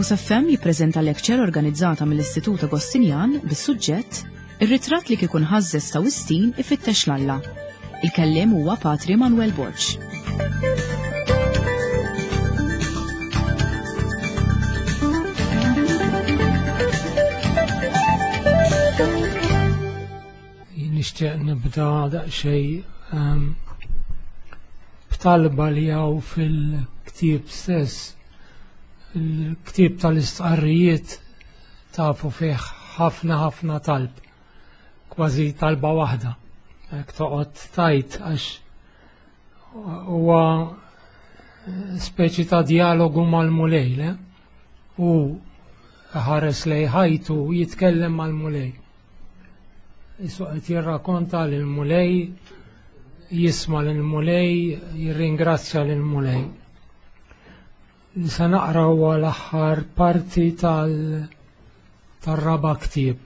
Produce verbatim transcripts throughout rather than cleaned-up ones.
Focus F M jippreżenta lecture organizzata mill-Istitut Agostinjan bis-suġġett Ir-ritratt li kieku nħażżes ta' Wistin ifittex l-Alla. Il-kelliem huwa Patri Manuel Borġ. Nixtieq nibda daqsxejn b'talba li hawn fil-ktieb stess. Il-ktieb tal-istqarrijiet tafu fih ħafna ħafna talb. Kważi talba waħda. Hekk toqgħod tajt għax huwa speċi ta' dialogu mal-mulej, u ħares lej ħajtu jitkellem mal-mulej. Isu qed jirrakkonta lil mulej, jisma' lil mulej, jirringrazzja lil mulej. Se naqra huwa l-aħħar parti tal tar-raba' ktieb.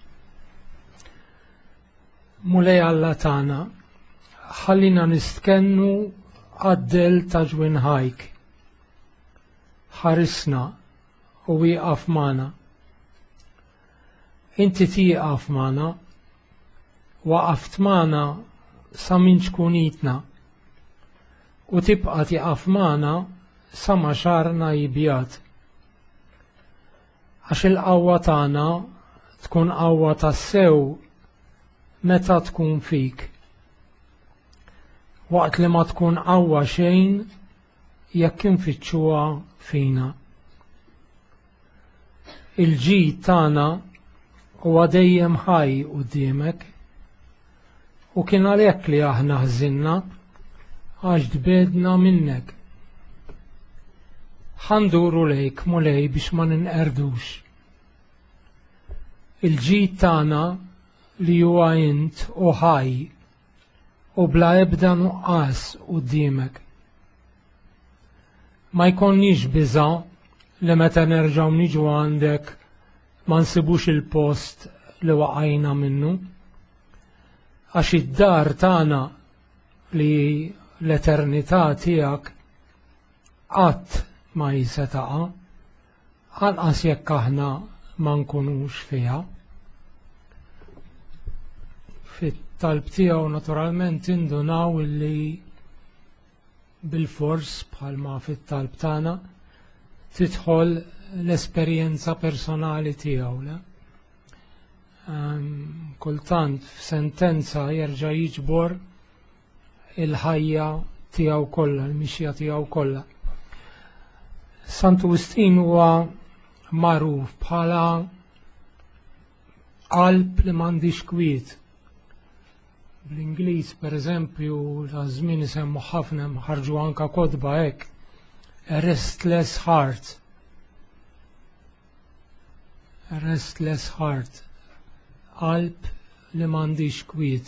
Mulej Alla tagħna, ħallina nistkennu għad-del ta' ġwinħajk. Ħarisna u wieqaf magħna. Inti tieqaf magħna, waqaft magħna sa min tkun itna, u tibqa' tieqaf magħna sa ma xarna jibjat. Għax il-qawwa tagħna tkun qawwa tas-sew meta tkun fik. Waqt li ma tkun qawwa xejn jekk infittxuha fina. Il-ġid tagħna huwa dejjem ħaj quddiemek, u kien għalhekk li aħna ħżinna għax dbedna minnek. Ħanduru lejk mulej biex ma ninqerdux. Il-ġid tagħna li huwa int u ħaj u bla ebda nuqqas quddiemek. Ma jkollniex biża' li meta nerġgħu niġu għandek ma nsibux il-post li waqajna minnu, għax id-dar tagħna li l-eternità tiegħek qatt ma jisetaqa', anqas jekk aħna ma nkunux fiha. Fit-talb tiegħu naturalment indunaw illi bil-fors bħalma fit-talb tagħna tidħol l-esperjenza personali tiegħu. Um, kultant f'sentenza jerġa' jiġbor il-ħajja tiegħu kollha, l-mixja tiegħu kollha. Sant Wistin huwa magħruf bħala qalb li m'għandix kwiet. Bl-Ingliż pereżempju ta' żmien isemmu ħafna ħarġu anke kotba hekk, a restless heart. A restless heart. Qalb li m'għandix kwiet.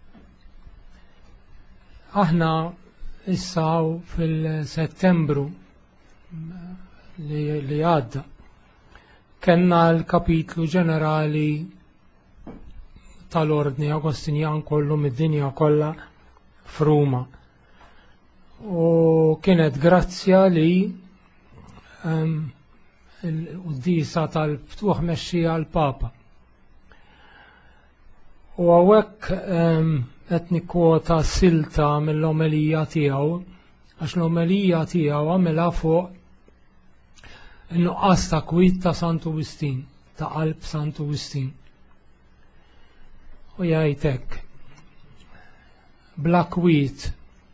Aħna issa fil-Settembru li, li għadda kenna l-kapitlu ġenerali tal-Ordni Agostinjan kollu mid-dinja kollha f'Ruma. U kienet grazzja li um, l-Quddisa tal-Ftuħ mexxija l-Papa. U hawnhekk um, qed nikkwota silta mill-omelija tiegħu, għax l-omelija tiegħu għamilha fuq in-nuqqas ta' kwiet ta' Sant Wistin, ta' qalb Sant Wistin. U jgħid hekk, bla kwiet,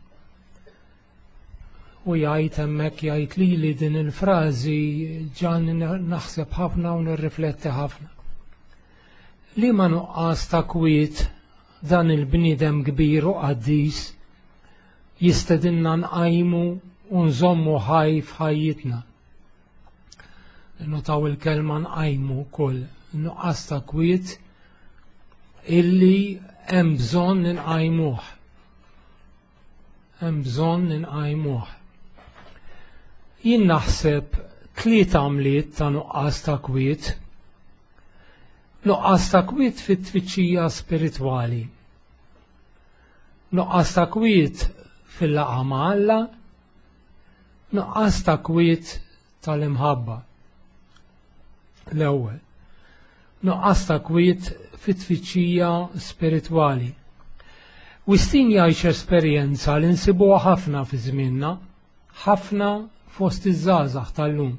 u jgħid hemmhekk jgħid lili din il-frażi ġanni naħseb ħafna u nirrifletti ħafna. Li ma nuqqas ta' kwiet dan il-bniedem kbir u qaddis jistedinna nqajmu u nżommu ħaj f'ħajjitna. Notaw il-kelma nqajmu wkoll, nuqqas ta' kwiet illi hemm bżonn ninqajmuh. Hemm bżonn ninqajmuh. Jien naħseb tliet għamliet ta' nuqqas ta' kwiet. Nuqqas ta' kwiet fit-tfittxija spiritwali. Nuqqas ta' kwiet fil-laqgħa ma' Alla. Nuqqas ta' kwiet tal-imħabba. L-ewwel, nuqqas ta' kwiet fit-tfittxija spiritwali. Wistin jgħix esperjenza li nsibuha ħafna fi żmienna, ħafna fost iż-żgħażagħ tal-lum.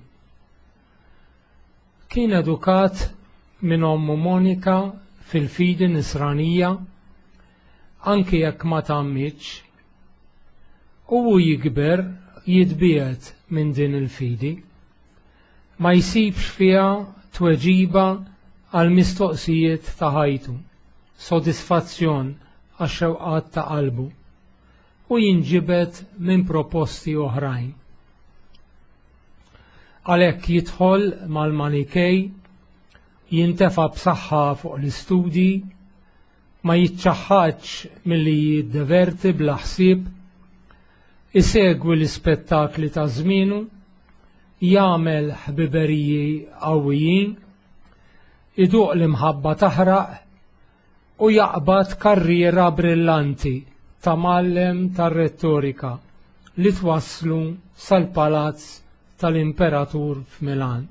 Kien edukat minn ommu Monika fil-fidi nisranija, anke jekk ma tammitx, u hu jikber jitbiet minn din il-fidi, ma jsibx fiha tweġiba għal mistoqsijiet ta' ħajtu, sodisfazzjon għax-xewqat ta' qalbu, u jinġibet minn proposti oħrajn. Għalhekk jidħol mal-Manikej, jintefa' b'saħħa fuq l-istudji, ma jiċċaħħaġġ milli jiddeverti bla ħsieb, isegwi l-ispettakli ta' żmienu, jagħmel ħbiberiji qawwijin, iduq l-imħabba taħraq u jaqbad karriera brillanti ta' mallem tar-rettorika li twasslu sal-palazz tal-Imperatur f'Milan.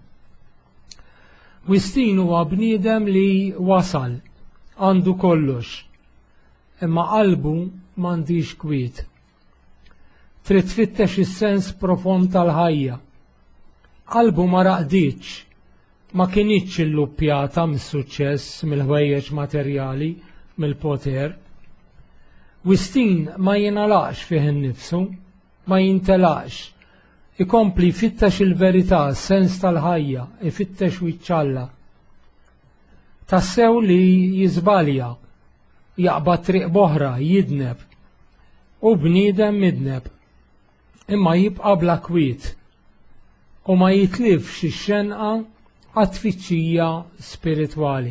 Wistin huwa bniedem li wasal, għandu kollox, imma qalbu m'għandix kwiet. Trid tfittex is-sens profond tal-ħajja. Qalbu ma raqditx, ma kienitx illuppjata mis-suċċess, mill-ħwejjeġ materjali, mill-poter. Wistin ma jingħalaqx fih innifsu, ma jintelaqx, ikompli jfittex il-verità, s-sens tal-ħajja, ifittex u jċalla. Tassew li jiżbalja, jaqbad triq boħra, jidneb, u bniedem midneb, imma jibqa' bla kwiet, u ma jitlifx ix-xenqa għat-tfittxija spiritwali.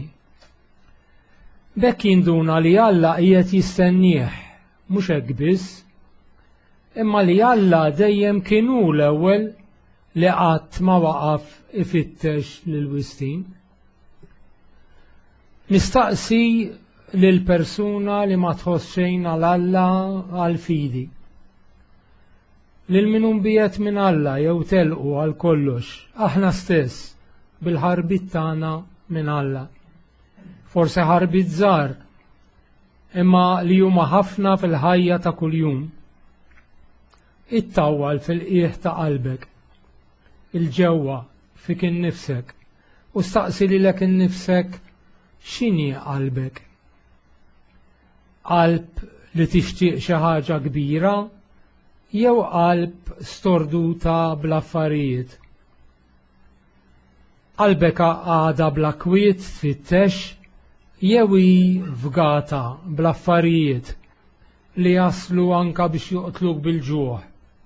Bekk jinduna li Alla qiegħed jistennieh, mhux hekk biss, imma li Alla dejjem kienu l-ewwel li qatt ma waqaf ifittex lil Wistin. Nistaqsi lil persuna li ma tħoss xejn għal Alla għal fidi. Lil min unbiet minn Alla jew telqu għal kollox, aħna stess bil-ħarbit tagħna minn Alla. Forse ħarbit żgħar, imma li huma ħafna fil-ħajja ta' kuljum. Ittawwal fil-qiegħ ta' qalbek, il-ġewwa fik innifsek, u staqsi lilek innifsek x'inhi qalbek. Qalb li tixtieq xi ħaġa kbira jew qalb storduta bl-affarijiet. Qalbek għada bla kwiet tfittex jew hi fgata bl-affarijiet li jaslu anka biex joqtluk bil-ġuħ.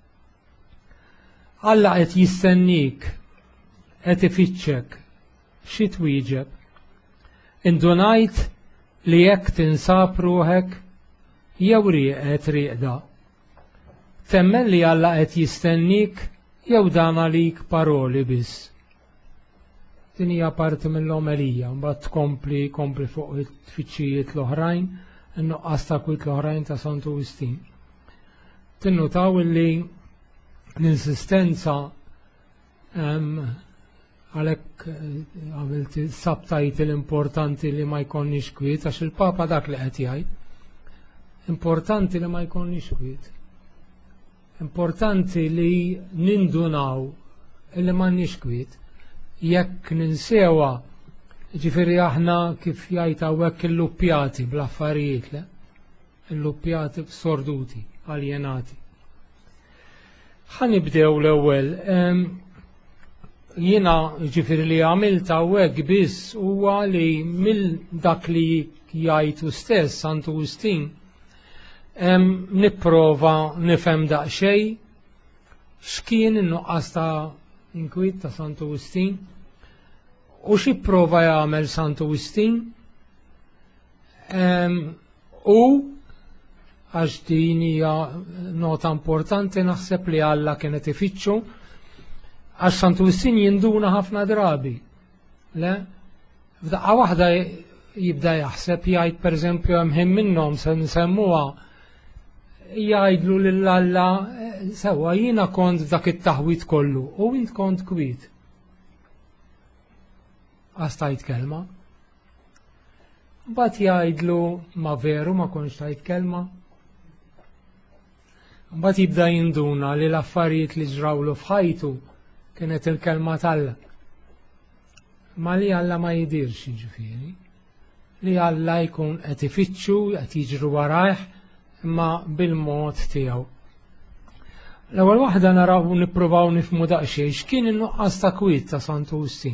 Alla qed jistennik, qed ifittxek, xi twieġeb. Indunajt li jekk tinsab ruħek jew rieqet rieqda. Temmen li Alla qed jistennik jew dan għalik paroli biss. Din hija parti mill-omelija, mbagħad tkompli kompli fuq it-tfittxijiet l-oħrajn, in-nuqqas ta' kwiet l-oħrajn ta' Santu Wistin. Tinnutaw li l-insistenza għalhekk għamilt sabtajt l-importanti li ma jkollniex kwiet, għax il-Papa dak li qed jgħid. Importanti li ma jkollniex kwiet. Importanti li nindunaw li m'għandniex kwiet. Jekk ninsewa, ġifieri aħna kif jgħid hawnhekk illuppjati bl-affarijiet, le? Illuppjati sorduti, aljenati. Ħanibdew l-ewwel. Jiena ġifieri li għamilt hawnhekk biss huwa li mill dak li jgħidu stess Santu Wistin nipprova nifhem daqsxejn x'kien in-nuqqas ta' inkwiet ta' Santu Wistin u xi prova jagħmel Santu Wistin u għax din hija nota importanti naħseb li Alla kienet ifittxu għax Santu Wistin jinduna ħafna drabi. Le? F'daqqa waħda jibda jaħseb jgħid pereżempju hemm minnhom se nsemmuha jgħidlu lil Alla sewwa jiena kont dak it-taħwit kollu u int kont kwiet. nuqqas tajt kelma. Mbagħad jgħidlu ma veru ma konx tajt kelma. Mbagħad jibda jinduna li l-affarijiet li ġrawlu f'ħajtu kienet il-kelma tal-Alla. Ma li Alla ma jidirx jiġifieri. Li Alla jkun qed ifittxu, qed jiġru warajh, imma bil-mod tiegħu. L-ewwel waħda naraw nippruvaw nifhmu daqsxejn x'kien in-nuqqas ta' kwiet ta' Sant Awustin.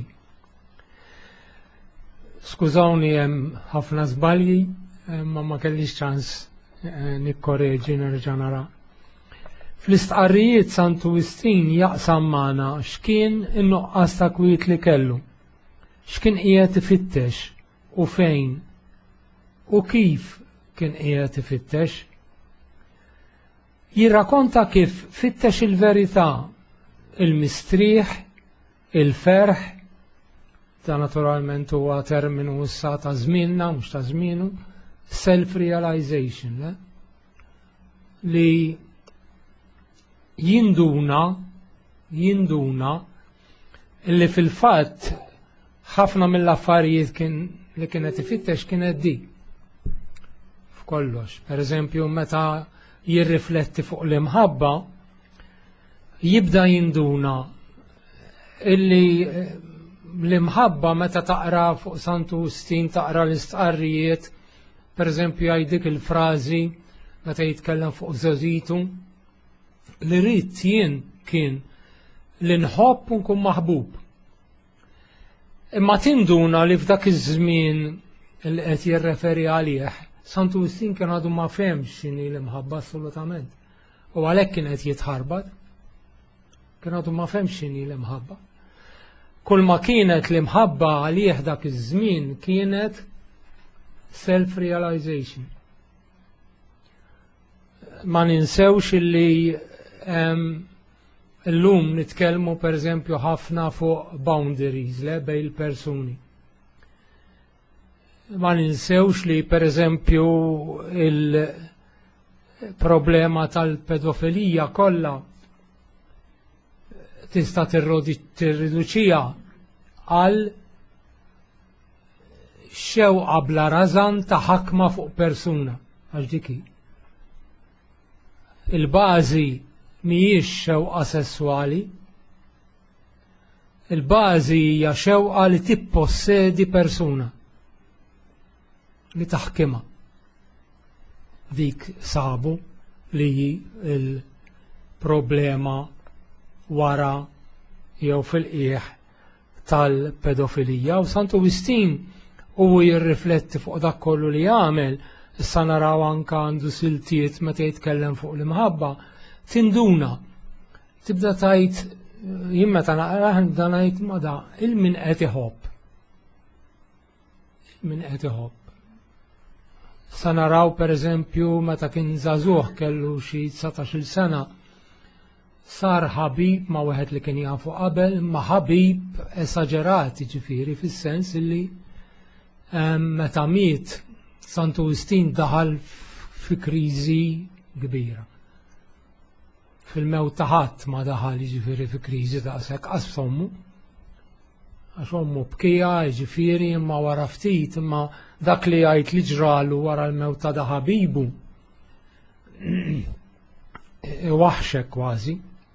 Skużawni hemm ħafna żbalji, imma ma kellix ċans nikkorreġi nerġa' nara. Fl-istqarrijiet Sant Awustin jaqsam magħna x'kien in-nuqqas ta' kwiet li kellu. X'kien qiegħed ifittex u fejn u kif kien qiegħed ifittex. Jirrakkonta kif fittex il-verità, il-mistrieħ, il-ferħ, ta' naturalment huwa terminu issa ta' żmienna mhux ta' żmienu, self-realization, le? Li jinduna, jinduna illi fil-fatt ħafna mill-affarijiet kien li kienet ifittex kienet di. F'kollox. Per eżempju, meta jirrifletti fuq l-imħabba, jibda jinduna illi l-imħabba meta taqra fuq Sant Awustin taqra l-istqarrijiet, per eżempju jgħidik il-frażi meta jitkellem fuq żożitu, li rrid jien kien li nħobb u nkun maħbub. Imma tinduna li f'dak iż-żmien li qed jirreferi għalih, Sant Awustin kien għadu ma femx x'inhi l-imħabba assolutament. U għalhekk kien qed jitħarbad. Kien għadu ma femx x'inhi l-imħabba. Kull ma kienet l-imħabba għalih dak iż-żmien kienet self-realization. Ma ninsewx illi illum nitkellmu pereżempju ħafna fuq boundaries le bejn il-persuni. Ma ninsewx li pereżempju il-problema tal-pedofilija kollha tista' tirriduċija għal xewqa bla rażan ta' ħakma fuq persuna għax diki. Il-bażi mhijiex xewqa sesswali, il-bażi hija xewqa li tippossedi persuna li taħkimha. Dik sabu li il-problema wara jew fil-qiegħ tal-pedofilija u Sant Awustin huwa jirrifletti fuq dak kollu li jagħmel. Issa naraw anke għandu siltiet meta jitkellem fuq l-imħabba, tinduna tibda tajt jien meta naqra nibda ngħid ma da il-min qed iħobb. Il-min qed iħobb. Sa naraw pereżempju meta kien żagħżugħ kellu xi tsatax-il sena sar ħabib ma' wieħed li kien jafu qabel, ma' ħabib esaġerat jiġifieri fis-sens illi meta miet Sant Awustin daħal fi kriżi kbira. Fil-mewt ta' ħadd ma daħal jiġifieri fi kriżi daqshekk qas f'ommu. Għax ommu bkija jiġifieri imma wara ftit imma dak li jgħid li ġralu wara l-mewt ta' ħabibu waħxek kważi.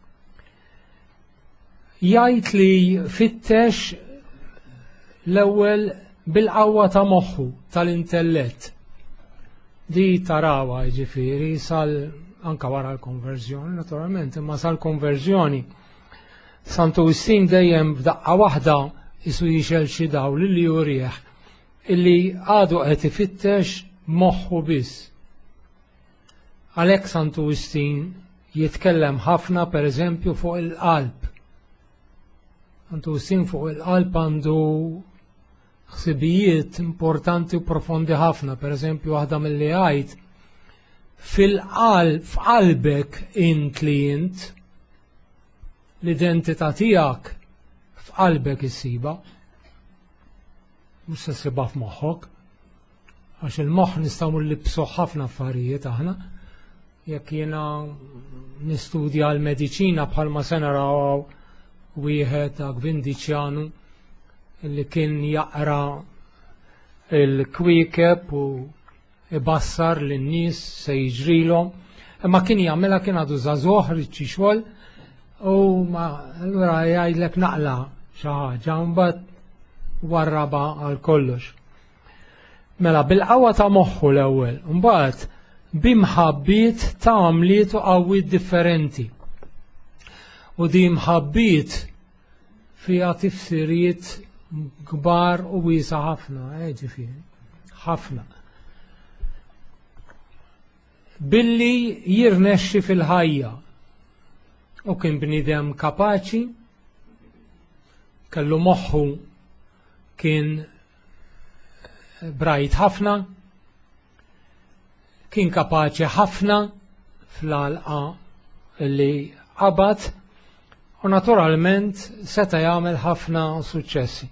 Jgħid li fittex l-ewwel bil-qawwa ta' moħħu tal-intellett. Di tarawa jiġifieri sal anka wara l-konverżjoni naturalment, imma sal-konverżjoni Sant Awustin dejjem b'daqqa waħda isu jixel xi dawl li jurieħ illi għadu qed ifittex moħħu biss. Għalhekk Sant Awustin jitkellem ħafna pereżempju fuq il-qalb. Sant Awustin fuq il-qalb għandu ħsibijiet importanti u profondi ħafna, pereżempju waħda milli għajt fil-qalb f'qalbek int li int l-identità tiegħek f'qalbek issiba mhux se ssibha f'moħħok għax il-moħħ nistgħu nlibsu ħafna affarijiet aħna. Jekk jiena nistudja l-mediċina bħalma se naraw wieħed ta' Gvindiċjanu li kien jaqra il-kwiekeb u ibassar lin-nies se jiġrilhom, imma kien jagħmilha kien għadu żagħżugħ riċċi xogħol u ma allura jgħidlek naqla xi ħaġa mbagħad warraba għal kollox. Mela bil-qawwa ta' moħħu l-ewwel, mbagħad bimħabbiet ta' għamliet u qawwiet differenti. U di mħabbiet fiha tifsiriet kbar u wiesa ħafna, ġifieri, ħafna. Billi jirnexxi fil-ħajja u kien bniedem kapaċi, kellu moħħu kien brajt ħafna, kien kapaċi ħafna fl-għalqa li qabad u naturalment seta jagħmel ħafna suċċessi.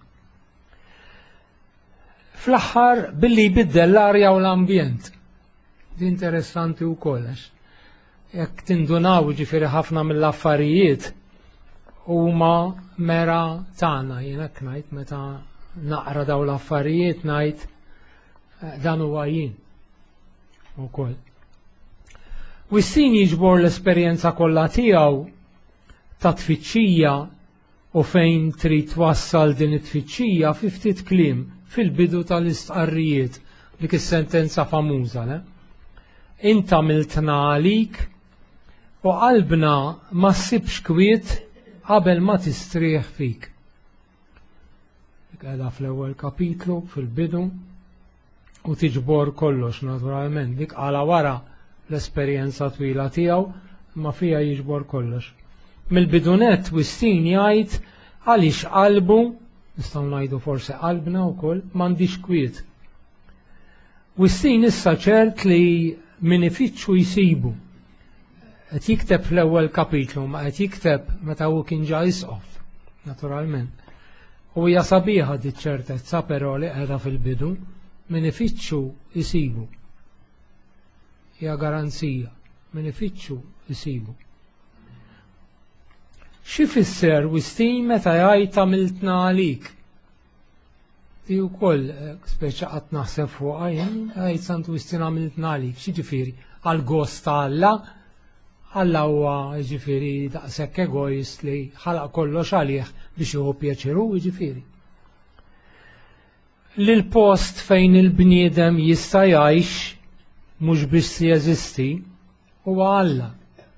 Fl-aħħar billi jbiddel l-arja u l-ambjent. Di interessanti wkoll għax jekk tindunaw ġifieri ħafna mill-affarijiet huma mera tagħna, jien hekk ngħid meta naqra dawn l-affarijiet ngħid dan huwa jien ukoll. Wistin jiġbor l-esperjenza kollha tiegħu ta' tfittxija u fejn trid twassal din it-tfittxija fi ftit kliem fil-bidu tal-istqarrijiet dik is-sentenza famuża, le? Inta miltna għalik u qalbna ma ssibx kwiet qabel ma tistrieħ fik. Qiegħda fl-ewwel kapitlu fil-bidu u tiġbor kollox naturalment dik għala wara l-esperjenza twila tiegħu ma fija jiġbor kollox. Mill-bidunet Wistin jgħid għaliex qalbu, nistgħu ngħidu forsi qalbna wkoll m'għandix kwiet. Wistin issa ċert li min ifittxu jsibu. Qed jikteb fl-ewwel kapitlu ma qed jikteb meta hu kien ġa jisqof, naturalment. U hija sabiħa di ċertezza però li qiegħda fil-bidu min ifittxu jsibu. Hija garanzija, min ifittxu jsibu. Xi fisser Wistin meta jgħid għamiltna għalik? Di wkoll speċi qatt naħseb fuqha jien għajt Sant Wistin għamiltna għalik, x'jiġifieri għall-gost ta' Alla, Alla huwa jiġifieri daqshekk egoist li ħalaq kollox għalih biex jieħu pjaċiru, jiġifieri. Lil post fejn il-bniedem jista' jgħix mhux biex jeżisti huwa Alla.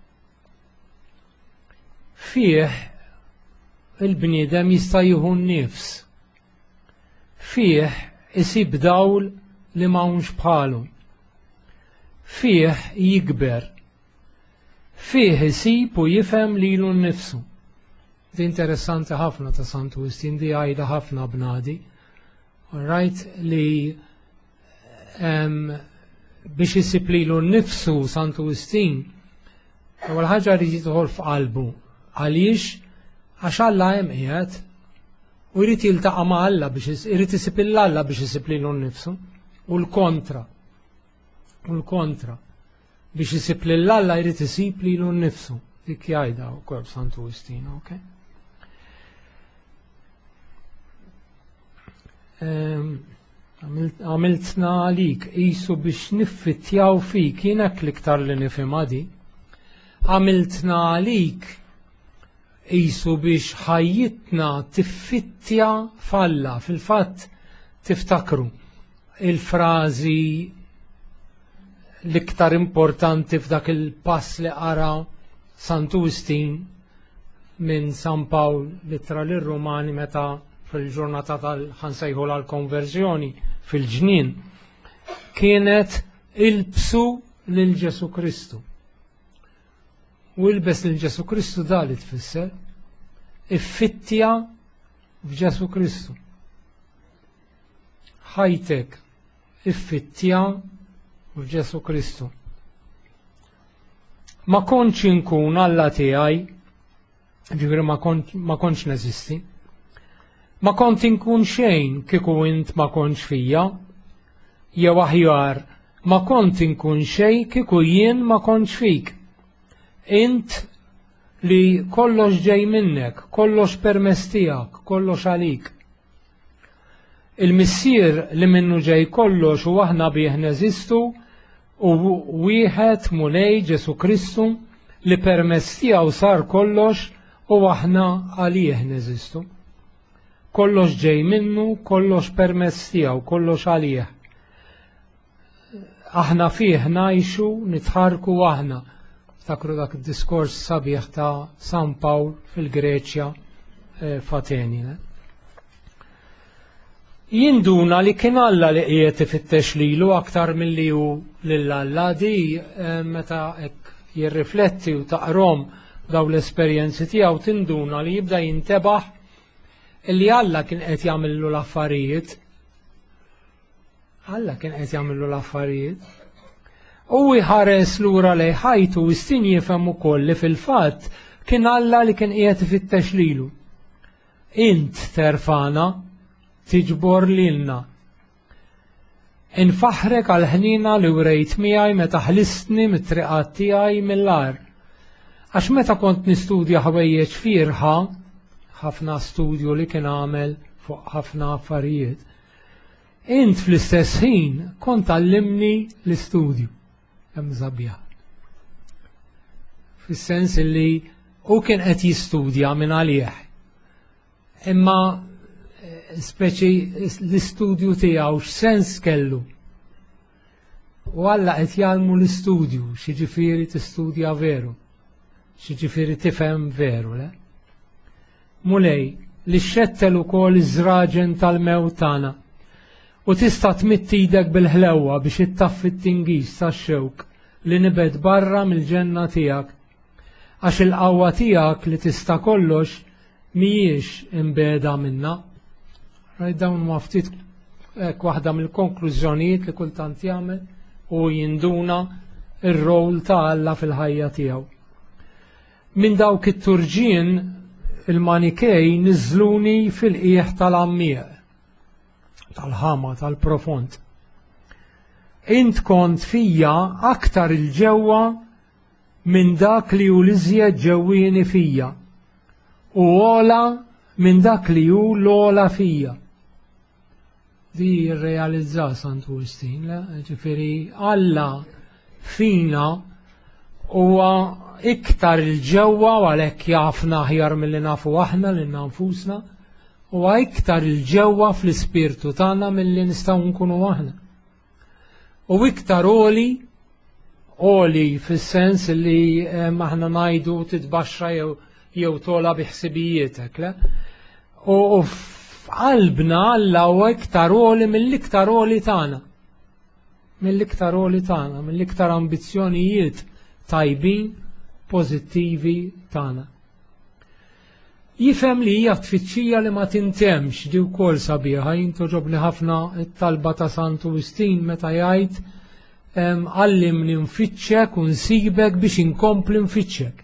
Fih il-bniedem jista' jieħu nnifs. Fih isib dawl li m'hawnx bħalu. Fih jikber. Fih isib u jifhem lilu nnifsu. Di interessanti ħafna ta' Sant Wistin, di għajda ħafna bnadi. Rajt li um, biex isib lilu nnifsu Sant Wistin, ewwel ħaġa li jidħol f'qalbu. Għaliex għax Alla hemm qiegħed u jrid jiltaqa' ma' Alla biex irid isib il-Alla biex isib lilu nnifsu u l-kontra. U l-kontra. Biex isib lill-Alla jrid isib lilu nnifsu. Dik jgħidha wkoll Sant Wistin, okay? Għamiltna għalik qisu biex niffittjaw fik, jien hekk l-iktar li nifhimha di. Għamiltna għalik qisu biex ħajjitna tiffittja f'Alla, fil-fatt tiftakru il-frażi l-iktar importanti f'dak il-pass li qara Sant Wistin minn San Pawl littra lir-Rumani meta fil-ġurnata tal-ħansejħu l-konverzjoni fil-ġnien kienet ilbsu lil Ġesu Kristu. U ilbes lil Ġesu Kristu dali tfisser iffittja f'Ġesu Kristu. Ħajtek iffittja f'Ġesu Kristu. Ma kontx inkun Alla tiegħi, ġifieri ma kontx neżisti. Ma kont inkun xejn kieku int ma kontx fija, jew aħjar ma kont inkun xejn kieku jien ma kontx fik. Int li kollox ġej minnek, kollox permess tiegħek, kollox għalik. Il-missier li minnu ġej kollox u aħna bih neżistu u wieħed mulej Ġesu Kristu li permezz tiegħu sar kollox u aħna għalih neżistu. Kollox ġej minnu, kollox permezz tiegħu, kollox għalih. Aħna fih ngħixu, nitħarku aħna. Ftakru dak id-diskors sabiħ ta' San Pawl fil-Greċja eh, f'Ateni. Jinduna li kien Alla li qiegħed ifittex lilu aktar milli hu lil Alla di eh, meta hekk jirrifletti u taqrom daw l-esperjenzi tiegħu tinduna li jibda jintebaħ illi Alla kien qed jagħmillu l-affarijiet. Alla kien qed jagħmillu l-affarijiet. U jħares lura lej ħajtu istin jifhem ukoll li fil-fatt kien Alla li kien qiegħed ifittex lilu. Int terfana tiġbor lilna. Infaħrek għal ħnina li wrejt miegħi meta ħlistni mit-triqat tiegħi mill-ar. Għax meta kont nistudja ħwejjeġ firħa, ħafna studju li kien għamel fuq ħafna affarijiet, int fl-istess ħin kont tallimni l-istudju. Hemm żabbja. Fis-sens li hu kien qed jistudja minn għalih. Imma speċi l-istudju tiegħu x'sens kellu. U Alla qed jgħalmu l-istudju, xiġifieri tistudja veru, xiġifieri tifhem veru, le? Mulej li xettel ukoll iż-żraġen tal-mewt tagħna u tista' tmitt idek bil-ħlewwa biex ittaffi t-tingis tax-xewq li nibed barra mill-ġenna tiegħek għax il-qawwa tiegħek li tista' kollox mhijiex imbeda minnha. Rajt dawn ma ftit hekk waħda mill-konklużjonijiet li kultant jagħmel u jinduna ir-rol ta' Alla fil-ħajja tiegħu. Minn dawk it-turġien il-Manikej niżluni fil-qiegħ tal-ammieq, tal-ħama, tal-profond. Int kont fija aktar il-ġewwa minn dak li hu l-iżjed ġewwieni fija u ola minn dak li hu l-ola fija. Di jirrealizza Sant Agustin, ġifieri Alla fina huwa iktar il-ġewwa u għalhekk jafna aħjar milli nafu aħna lil nfusna, huwa iktar il-ġewwa fl-ispirtu tagħna milli nistgħu nkunu aħna. U iktar oli, oli fis-sens li aħna ngħidu titbaxxa jew jew tola biħsibijietek, le? U f'qalbna Alla huwa iktar oli mill-iktar oli tagħna. Mill-iktar oli tagħna, mill-iktar ambizzjonijiet tajbin, pożittivi tagħna. Jifhem li hija tfittxija li ma tintemx di wkoll sabiħa, jintoġobni ħafna t-talba ta' Sant Agustin meta jgħid għallimni nfittxek u nsibek biex inkompli nfittxek.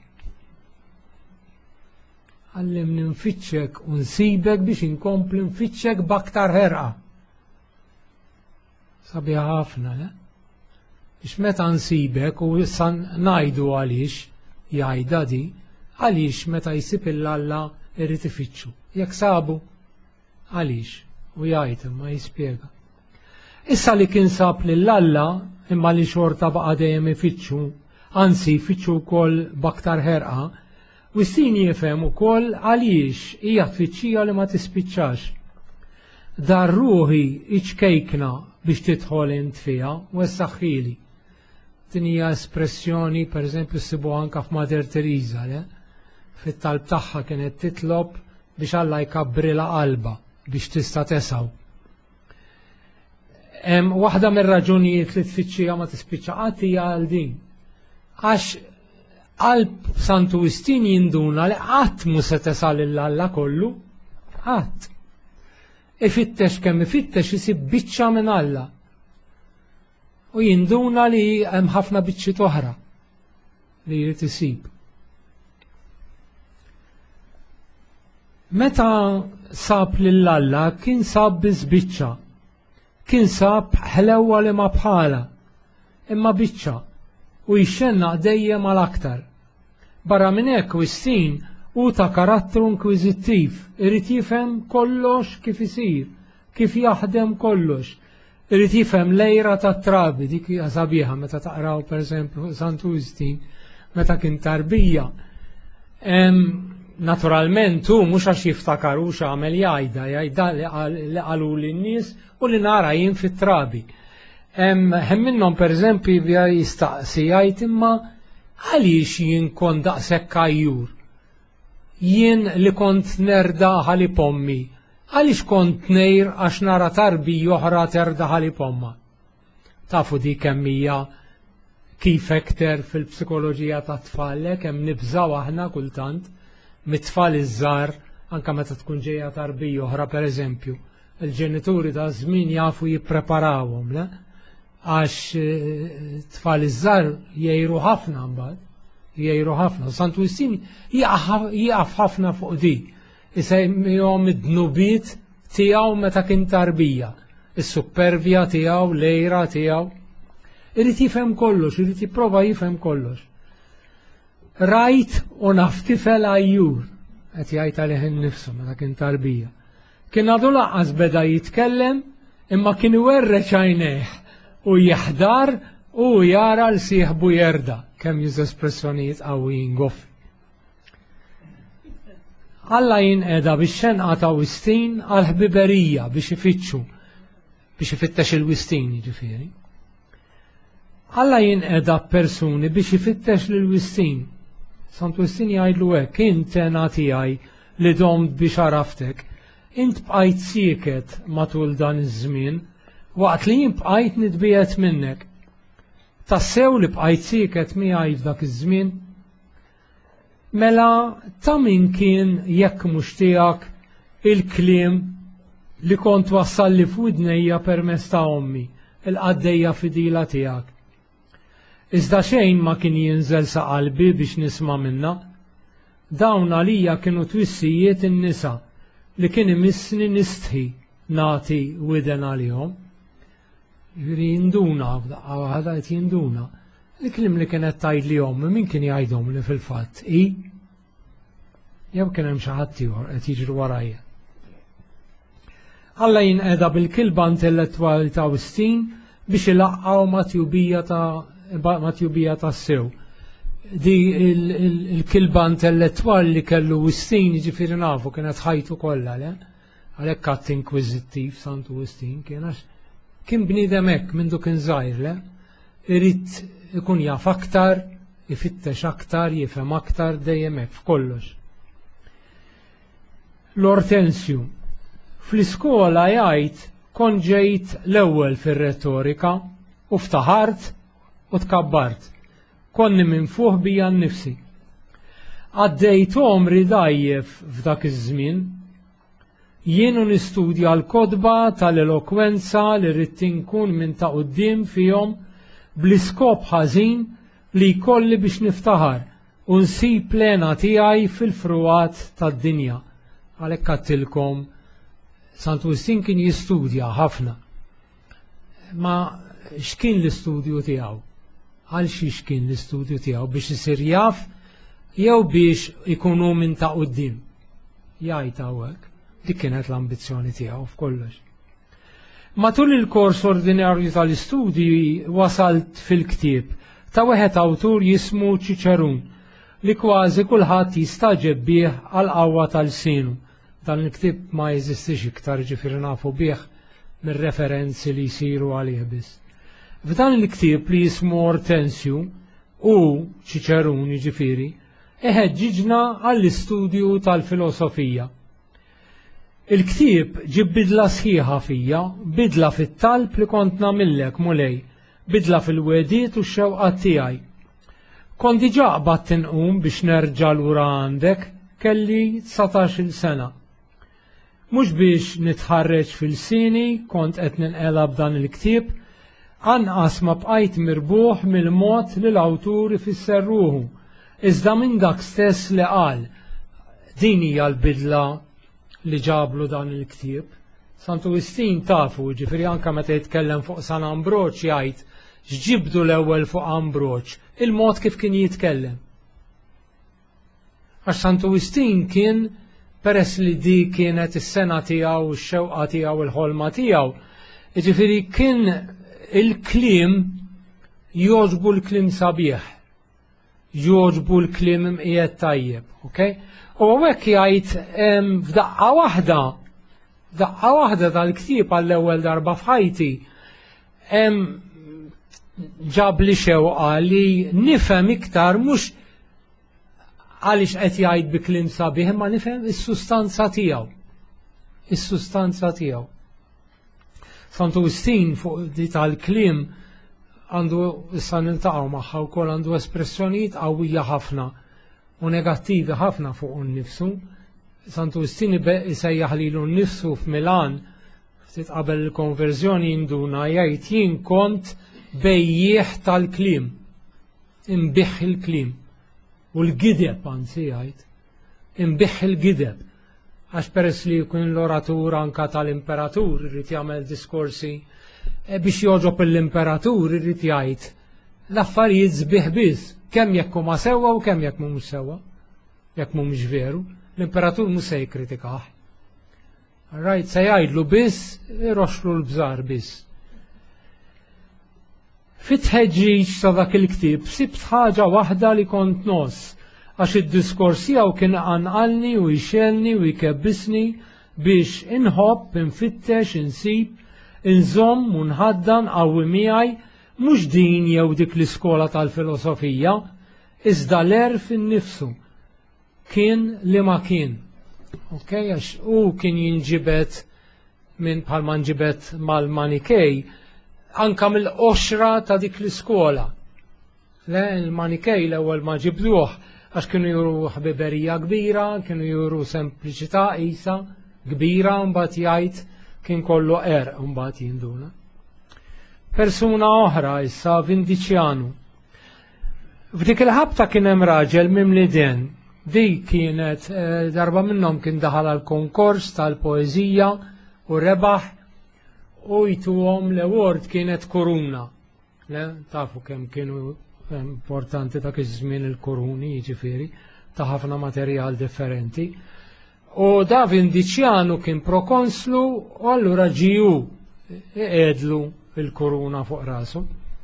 Għallimni nfittxek u nsibek biex inkompli nfittxek b'aktar ħerqa. Sabiħa ħafna, le? Biex meta nsibek u issa ngħidu għaliex jgħidha di, għaliex meta jsib il-Alla irrid ifittxu. Jekk sabu għaliex u jgħid imma jispjega. Issa li kien sab lill-Alla imma li xorta baqa' dejjem ifittxu, anzi jfittxu wkoll b'aktar ħerqa, u Agustin jifhem ukoll għaliex hija tfittxija li ma tispiċċax. Dar ruħi iċkejkna biex tidħol int fiha u essaħħili. Din hija espressjoni pereżempju ssibu anke f'Mater Teresa, le? Fit-talb tagħha kienet titlob biex Alla jkabbrilha qalba biex tista' tesaw. Hemm waħda mir-raġunijiet li tfittxija ma tispiċċaqat hija għal din. Għax qalb Sant Agustin jinduna li qatt mu se tesal lill-Alla kollu, qatt. Ifittex kemm ifittex isib biċċa minn Alla. U jinduna li hemm ħafna biċċiet oħra li jrid isib. Meta sab lill-Alla kien sab biżbiċċa, kien sab ħlewwa li ma bħala, imma biċċa u jxennaq dejjem għal aktar. Barra minn hekk Agustin hu ta' karattru inkwizittiv, irid jifhem kollox kif isir, kif jaħdem kollox. Irid jifhem lejra tat-trabi, dik hija sabiħa meta taqraw pereżempju Sant Augustine meta kien tarbija. Naturalment hu mhux għax jiftakar hux għamel jgħidha, jgħidha li qalu lin-nies u li nara jien fit-trabi. Hemm minnhom pereżempju jistaqsi jgħid imma għaliex jien kont daqshekk għajjur. Jien li kont nerda ħali pommi, għaliex kont nejr għax nara tarbi oħra terda ħali pomma. Tafu di kemm hija kif ekter fil-psikoloġija ta' tfal, kemm nibżaw aħna kultant mit-tfal iż-żgħar anke meta tkun ġejja tarbija oħra pereżempju. Il-ġenituri ta' żmien jafu jippreparawhom, le? Għax tfal iż-żgħar jgħiru ħafna mbagħad, jgħiru ħafna. Sant Augustine jaqaf ħafna fuq di. Isejmihom id-dnubiet tiegħu meta kien tarbija, is-supervja tiegħu, lejra tiegħu. Irid jifhem kollox, irid jipprova jifhem kollox. Rajt u naf tifel għajjur, qed jgħid għalih innifsu meta kien tarbija. Kien għadu laqqas beda jitkellem imma kien iwerreċ għajnejh u jaħdar u jara l-sieħbu jerda kemm już espressjonijiet qawwijin goff. Alla jinqeda bix-xenqa ta' wistin għal ħbiberija biex ifittxu biex ifittex il-wistin jiġifieri. Alla jinqeda persuni biex ifittex lil-wistin. Sant Augustine jgħidlu hekk, int tena tiegħi li domt biex araftek, int bqajt sieket matul dan iż-żmien, waqt li jien bqajt nitbiet minnek. Tassew li bqajt sieket miegħi f'dak iż-żmien? Mela ta' min kien jekk mhux tiegħek il-kliem li kont wassalli f'widnejja permezz ta' ommi, il-qaddejja fidila tiegħek. Iżda xejn ma kien jinżel sa qalbi biex nisma' minna. Dawn għalija kienu twissijiet in-nisa li kien imissni nistħi nagħti widen għalihom. Jiġri jinduna f'daqqa waħda qed jinduna. Il-kliem li kienet tgħidlihom min kien jgħidhom li fil-fatt hi? Jew kien hemm xi ħadd ieħor qed jiġri warajja. Alla jinqeda bil-kilba intellettwali ta' Augustine biex ilaqqgħu matjubija ta' matjubija ta' sew. Di il-kilba intellettwali li kellu Augustine ġifieri nafu kienet ħajtu kollha, le? Għalhekk katt inkwiżittiv Sant Augustine kien għax kien bniedem hekk minn dak kien żgħir, le? Irid ikun jaf aktar, ifittex aktar, jifhem aktar dejjem hekk f'kollox. L-Ortensju fl-iskola jgħid kont ġejt l-ewwel fir-retorika u ftaħart u tkabbart. Konni minn fuq bija nnifsi. Għaddejt omri dajjef f'dak iż-żmien. Jienu nistudja l-kodba tal-elokwenza li rrid inkun minn ta' quddiem fihom bl-iskop ħażin li jkolli biex niftaħar u nsib plena tiegħi fil-fruwat tad-dinja. Għalhekk għattilkom Sant Augustine kien jistudja ħafna. Ma x'kien l-istudju tiegħu? Għal xiex kien l-istudju tiegħu biex isir jaf jew biex ikunu minn ta' quddiem. Jgħid hawnhekk, dik kienet l-ambizzjoni tiegħu f'kollox. Matul il-kors ordinarju tal-istudji wasalt fil-ktieb ta' wieħed awtur jismu Cicerun li kważi kulħadd jistaġeb bih għal qawwa tal-sinu. Dan il-ktieb ma jeżistix iktar ġifieri nafu bih mir-referenzi li jsiru għalih biss. F'dan il-ktieb li jismu Ortensju u Cicerun ġifieri iħeġġiġna għall-istudju tal-filosofija. Il-ktieb ġib bidla sħiħa fija, bidla fit-talb li kont nagħmillek mulej, bidla fil-wediet u x-xewqat tiegħi. Kont diġà qbad tinqum biex nerġa' lura għandek kelli tsatax-il sena. Mhux biex nitħarreġ fil-sini kont qed ninqela b'dan il-ktieb, anqas ma bqajt mirbuħ mill-mod li l-awtur ifisser ruħu, iżda minn dak stess li qal. Din hija l-bidla li ġablu dan il-ktieb. Sant Augustine tafu, ġifieri anke meta jitkellem fuq San Ambroċ jgħid x'ġibdu l-ewwel fuq Ambroċ, il-mod kif kien jitkellem. Għax Sant Augustine kien peress li di kienet is-sena tiegħu, x-xewqa tiegħu, il-ħolma tiegħu. Jiġifieri kien il-kliem jogħġbu l-kliem sabiħ, jogħġbu l-kliem imqiegħed tajjeb, okay? U hekk jgħid f'daqqa waħda, daqqa waħda tal-ktieb għall-ewwel darba f'ħajti ġab li xewqa li nifhem iktar mhux għaliex qed jgħid bi kliem sabiħ, imma nifhem is-sustanza tiegħu. Is-sustanza tiegħu. Sant Awustin fuq di tal-kliem għandu issa niltaqgħu magħha wkoll għandu espressjonijiet qawwija ħafna u negattivi ħafna fuq innifsu. Sant Awustin isejjaħ lilu nnifsu f'Milan ftit qabel il-konverżjoni jinduna jgħid jien kont bejjieħ tal-kliem, imbiħ il-kliem. U l-gideb anzi jgħid, imbiħ il-gideb, għax peress li jkun l-oratur anka tal-imperatur irrid jagħmel diskorsi biex joġob l-imperatur irrid jgħid l-affarijiet sbieħ biss, kemm jekk huma sewwa u kemm jekk mhumiex sewwa, jekk mhumiex veru, l-imperatur mhux se jikkritikah. Right, se jgħidlu biss, iroxxlu l-bżar biss. Fit-tħeġġiġ ta' dak il-ktieb sibt ħaġa waħda li kont nos, għax id-diskors tiegħu kien għanqalni u jxelni u jkebbisni biex inħobb, infittex, insib, inżomm u nħaddan qawwi miegħi mhux din jew dik l-iskola tal-filosofija, iżda l-erf innifsu. Kien li ma kien. Okay, għax u kien jinġibet minn bħalma nġibet mal-Manikej anka mill-qoxra ta' dik l-iskola. Le, il-Manikej l-ewwel ma ġibduh għax kienu juru ħbiberija kbira, kienu juru sempliċità qisha kbira, mbagħad jgħid kien kollu er mbagħad jinduna. Persuna oħra issa Vindiċjanu. F'dik il-ħabta kien hemm raġel mimliden. Dik kienet darba minnhom kien daħal għal konkors tal-poeżija u rebaħ u jtuhom l-award kienet kuruna. Le, tafu kemm kienu importanti dak iż-żmien il-kuruni, jiġifieri, ta' ħafna materjal differenti. U da Vindiċjanu kien prokonslu u allura ġiju edlu il-kuruna fuq rasu.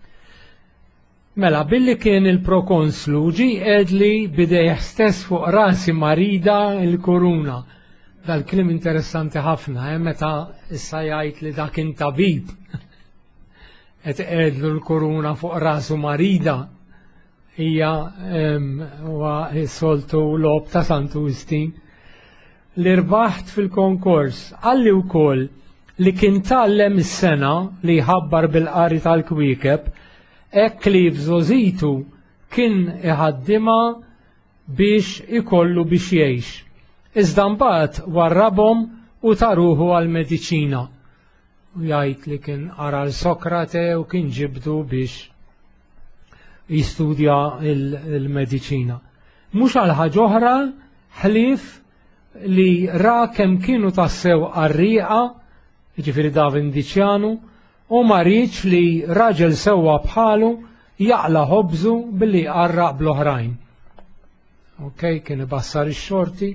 Mela, billi kien il-prokonslu ġi edli bidejh stess fuq rasi marida il-kuruna. Dal-klim interessanti ħafna, eh, meta issa jgħid li dak kien tabib. Et edlu l-kuruna fuq rasu marida hija huwa soltu lob ta' Sant Awustin li rbaħt fil-konkors. Għalli wkoll li kien tallem is-sena li jħabbar bil-qari tal-kwikeb hekk li f'żożitu kien iħaddimha biex ikollu biex jgħix. Iżda mbagħad warrabhom u taruhu għall-mediċina. U jgħid li kien ara l-Sokrate u kien ġibdu biex jistudja il-mediċina. Mhux għal ħaġa oħra ħlief li ra kemm kienu tassew qarrieqa, jiġifieri da Vindiċjanu, u ma rridx li raġel sewwa bħalu jaqla ħobżu billi qarraq bl-oħrajn. Okay, kien ibassar ix-xorti.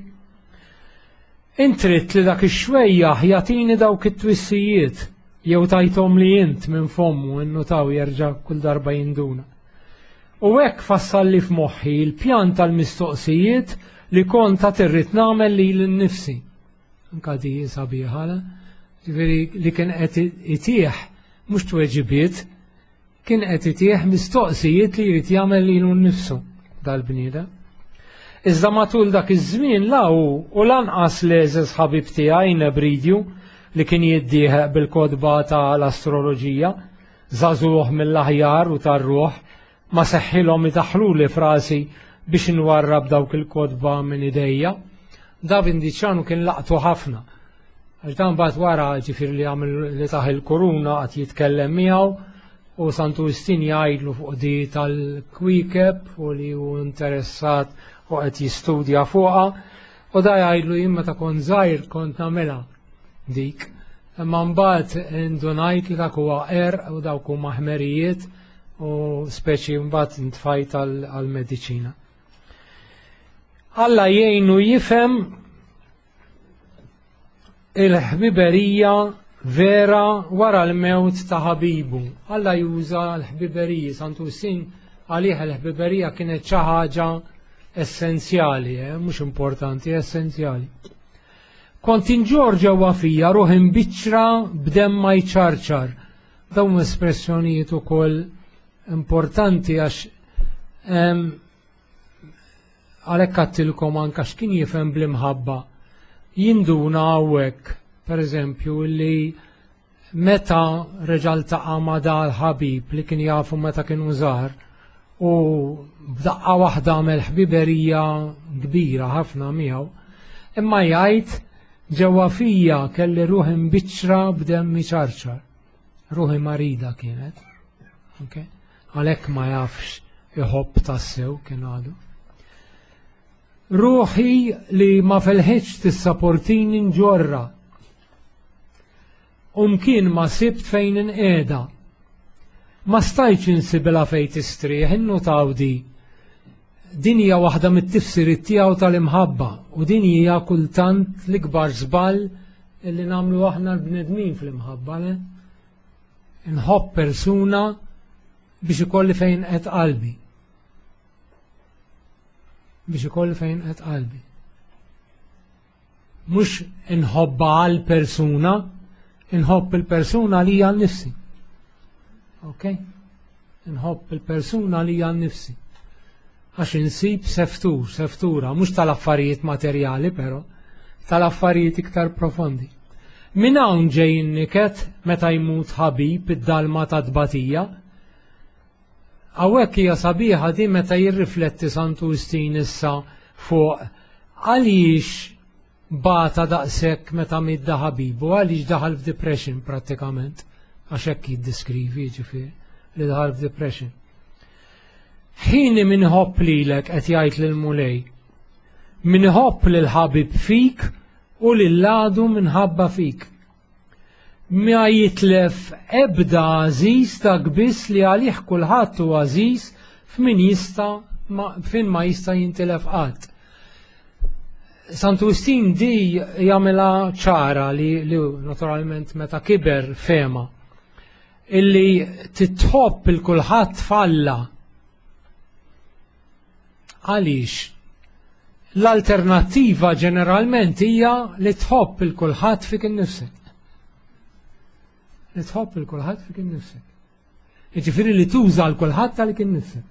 Intrid li dak ix-xwejjaħ jagħtini dawk it-twissijiet jew tajthom li int minn fommu innutaw jerġa' kull darba jinduna. U hekk fassalli f'moħħi l-pjan tal-mistoqsijiet li kont ta' irrid nagħmel lil innifsi. Anka di sabiħa, ġifieri li kien qed itieħ mhux tweġibiet, kien qed itieħ mistoqsijiet li jrid jagħmel lilu nnifsu dal-bniedem. Iżda matul dak iż-żmien law u lanqas leżes ħabib tiegħi Nebridju li kien jiddieħeq bil-kodba tal-astroloġija, żagħżugħ mill-aħjar u tar-ruħ, ma seħħilhom itaħħluli f'rasi biex inwarrab dawk il-kodba minn idejja. Da Vindiċjanu kien laqtu ħafna. Għax dan mbagħad wara ġifier li għamel li taħ il-kuruna qed jitkellem miegħu u Sant Awustin jgħidlu fuq di tal-kwikeb u li hu interessat u qed jistudja fuqha, u da jgħidlu jien meta kont żgħir kont nagħmilha dik. Imma mbagħad indunajt li dak huwa er u dawk huma ħmerijiet u speċi mbagħad intfajt għall-mediċina. Alla jgħinu jifhem il-ħbiberija vera wara l-mewt ta' ħabibu. Alla juża l-ħbiberiji, Santu Agustin għalih l-ħbiberija kienet xi ħaġa essenzjali, eh? mhux importanti, essenzjali. Kont inġor ġewwa fija ruħ imbiċċra b'demm ma jċarċar. Dawn espressjonijiet ukoll importanti għax għalhekk għattilkom anke x'kien jifhem bl-imħabba. Jinduna hawnhekk, pereżempju, li meta reġal taqa' ma' dal ħabib li kien jafu meta kienu żgħar u b'daqqa waħda għamel ħbiberija kbira ħafna miegħu, imma jgħid ġewwa fija kelli ruħi mbiċċra b'demm ċarċar. Ruħi marida kienet. Okay? Għalhekk ma jafx iħobb tassew kien għadu. Ruħi li ma felħitx tissapportini nġorra. Umkien ma sibt fejn inqiegħda. Ma stajtx insibila fejn tistrieħ, innutaw di. Din hija waħda mit-tifsiriet tiegħu tal-imħabba u din hija kultant l-ikbar żball illi nagħmlu aħna l-bnedmin fl-imħabba. Inħobb persuna biex ikolli fejn qed qalbi. Biex ikolli fejn qed qalbi. Mhux inħobba għal persuna, inħobb il-persuna li hija nnifsi. Ok? Inħobb il-persuna li hija nnifsi. Għax insib seftur, seftura, mhux tal-affarijiet materjali però, tal-affarijiet iktar profondi. Min hawn ġej in-niket meta jmut ħabib id-dalma ta' tbatija. Hawnhekk hija sabiħa di meta jirrifletti Santu Agustin issa fuq għaliex bata daqshekk meta midda ħabibu, għaliex daħal f'depression prattikament, għax hekk jiddeskrivi ġifieri li daħal f'depression. Ħini minħobb lilek qed jgħid lil mulej, minħobb lil ħabib fik u lil ladu minħabba fik. Ma jitlef ebda għażiż dak biss li għalih kulħadd hu għażiż f'min jista' fin ma jista' jintilef qatt. Santu Agustin di jagħmilha ċara li, li naturalment meta kiber fema illi titħobb il kulħadd falla. Għaliex l-alternattiva ġeneralment hija li tħobb il kulħadd fik innifsek. Li tħobb il kulħadd fik innifsek. Jiġifieri li tuża l kulħadd għalik innifsek.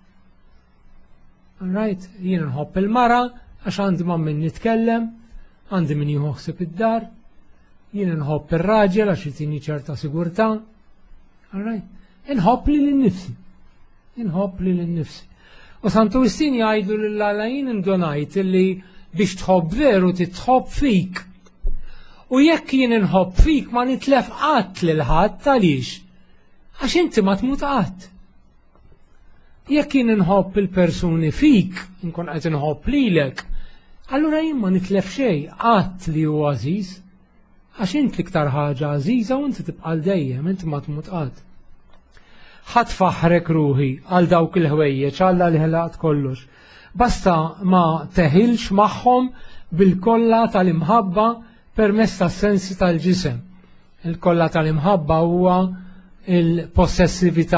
Alright, jien nħobb il-mara għax għandi ma' min nitkellem, għandi min jħossib id-dar, jien nħobb ir-raġel għax jitini ċerta sigurtà. Alright, inħobb li l-nifsi. Inħobb li l-nifsi. U Santu Agustin jgħidu l-għalajin indonajt illi biex tħobb veru titħobb fik. U jekk jien inħobb fik ma nitlef qatt lil ħadd għaliex? Għax inti ma tmut qatt. Jekk jien inħobb il-persuni fik, inkun qed inħobb lilek, allura jien ma nitlef xejn qatt li hu għażiż. Għax inti l-iktar ħaġa għażiża u inti tibqa' dejjem, inti ma tmut qatt. Ħadd faħrek ruħi għal dawk il-ħwejjeġ Alla li ħelaqt kollox. Basta ma teħilx magħhom bil-kollha tal-imħabba permezz tas-sensi tal-ġisem. Il-kollha tal-imħabba huwa il-possessività.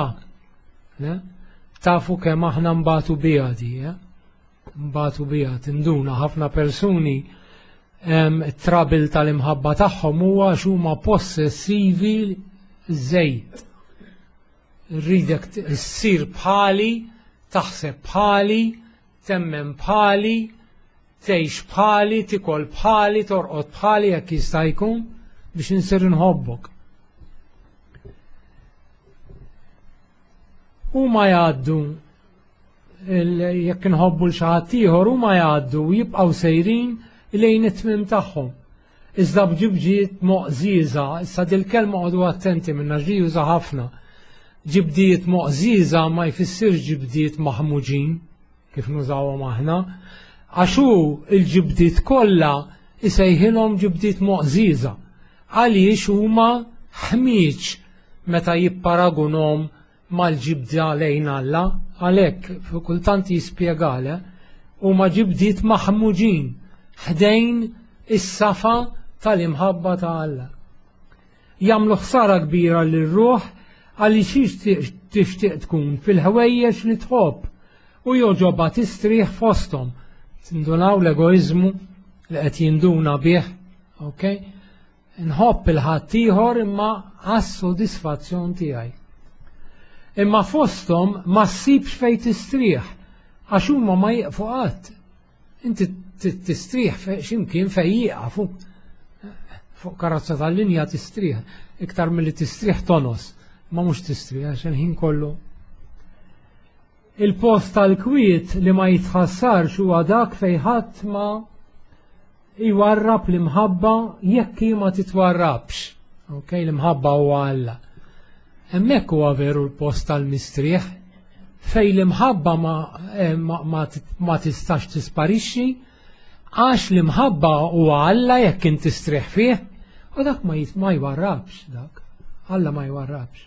Tafu kemm aħna mbagħtu biha di, mbagħtu biha tinduna ħafna persuni it-trabil tal-imħabba tagħhom huwa x'huma possessivi żejjed. Rridek issir bħali, taħseb bħali, temmen bħali, tgħix bħali, tikol bħali, torqod bħali jekk jista' jkun biex insir inħobbok. Huma jgħaddu jekk inħobbu l xi ħadd ieħor huma jgħaddu jibqgħu sejrin lejn it-tmiem tagħhom. Iżda bġibġiet moqżiża, issa dil-kelma qogħdu attenti minna ġi juża ħafna. Ġibdiet moqżiża ma jfissirx ġibdiet maħmuġin kif nużawhom aħna, għax hu l-ġibdiet kollha isejħilhom ġibdiet moqżiża għaliex huma ħmieġ meta jipparagunhom mal-ġibda lejn Alla, għalhekk kultant jispjegale huma ġibdiet maħmuġin ħdejn is-safa tal-imħabba ta' Alla. Jagħmlu ħsara kbira lir-ruħ għaliex tixtieq tkun fil-ħwejjeġ li tħobb u joġobha tistrieħ fosthom. Tindunaw l-egoizmu li qed jinduna bih, okay? Nħobb il-ħadd ieħor imma għas-sodisfazzjon tiegħi. Imma fosthom ma ssibx fejn tistrieħ għax huma ma jieqfu qatt. Inti tistrieħ x'imkien fejn jieqfu. Fuq karozza tal-linja tistrieħ, iktar milli tistrieħ tonos, ma mhux tistrieħ għax il-ħin kollu. Il-post tal-kwiet li ma jitħassarx huwa dak fejn ħadd ma jwarrab l-imħabba jekk hi ma titwarrabx. Okay, l-imħabba huwa Alla. Hemmhekk huwa veru l-post tal-mistrieħ fejn l-imħabba ma, eh, ma, ma, ma tistax tisparixxi għax l-imħabba huwa Alla jekk inti tistrieħ fih u dak ma, ma jwarrabx dak. Alla ma jwarrabx.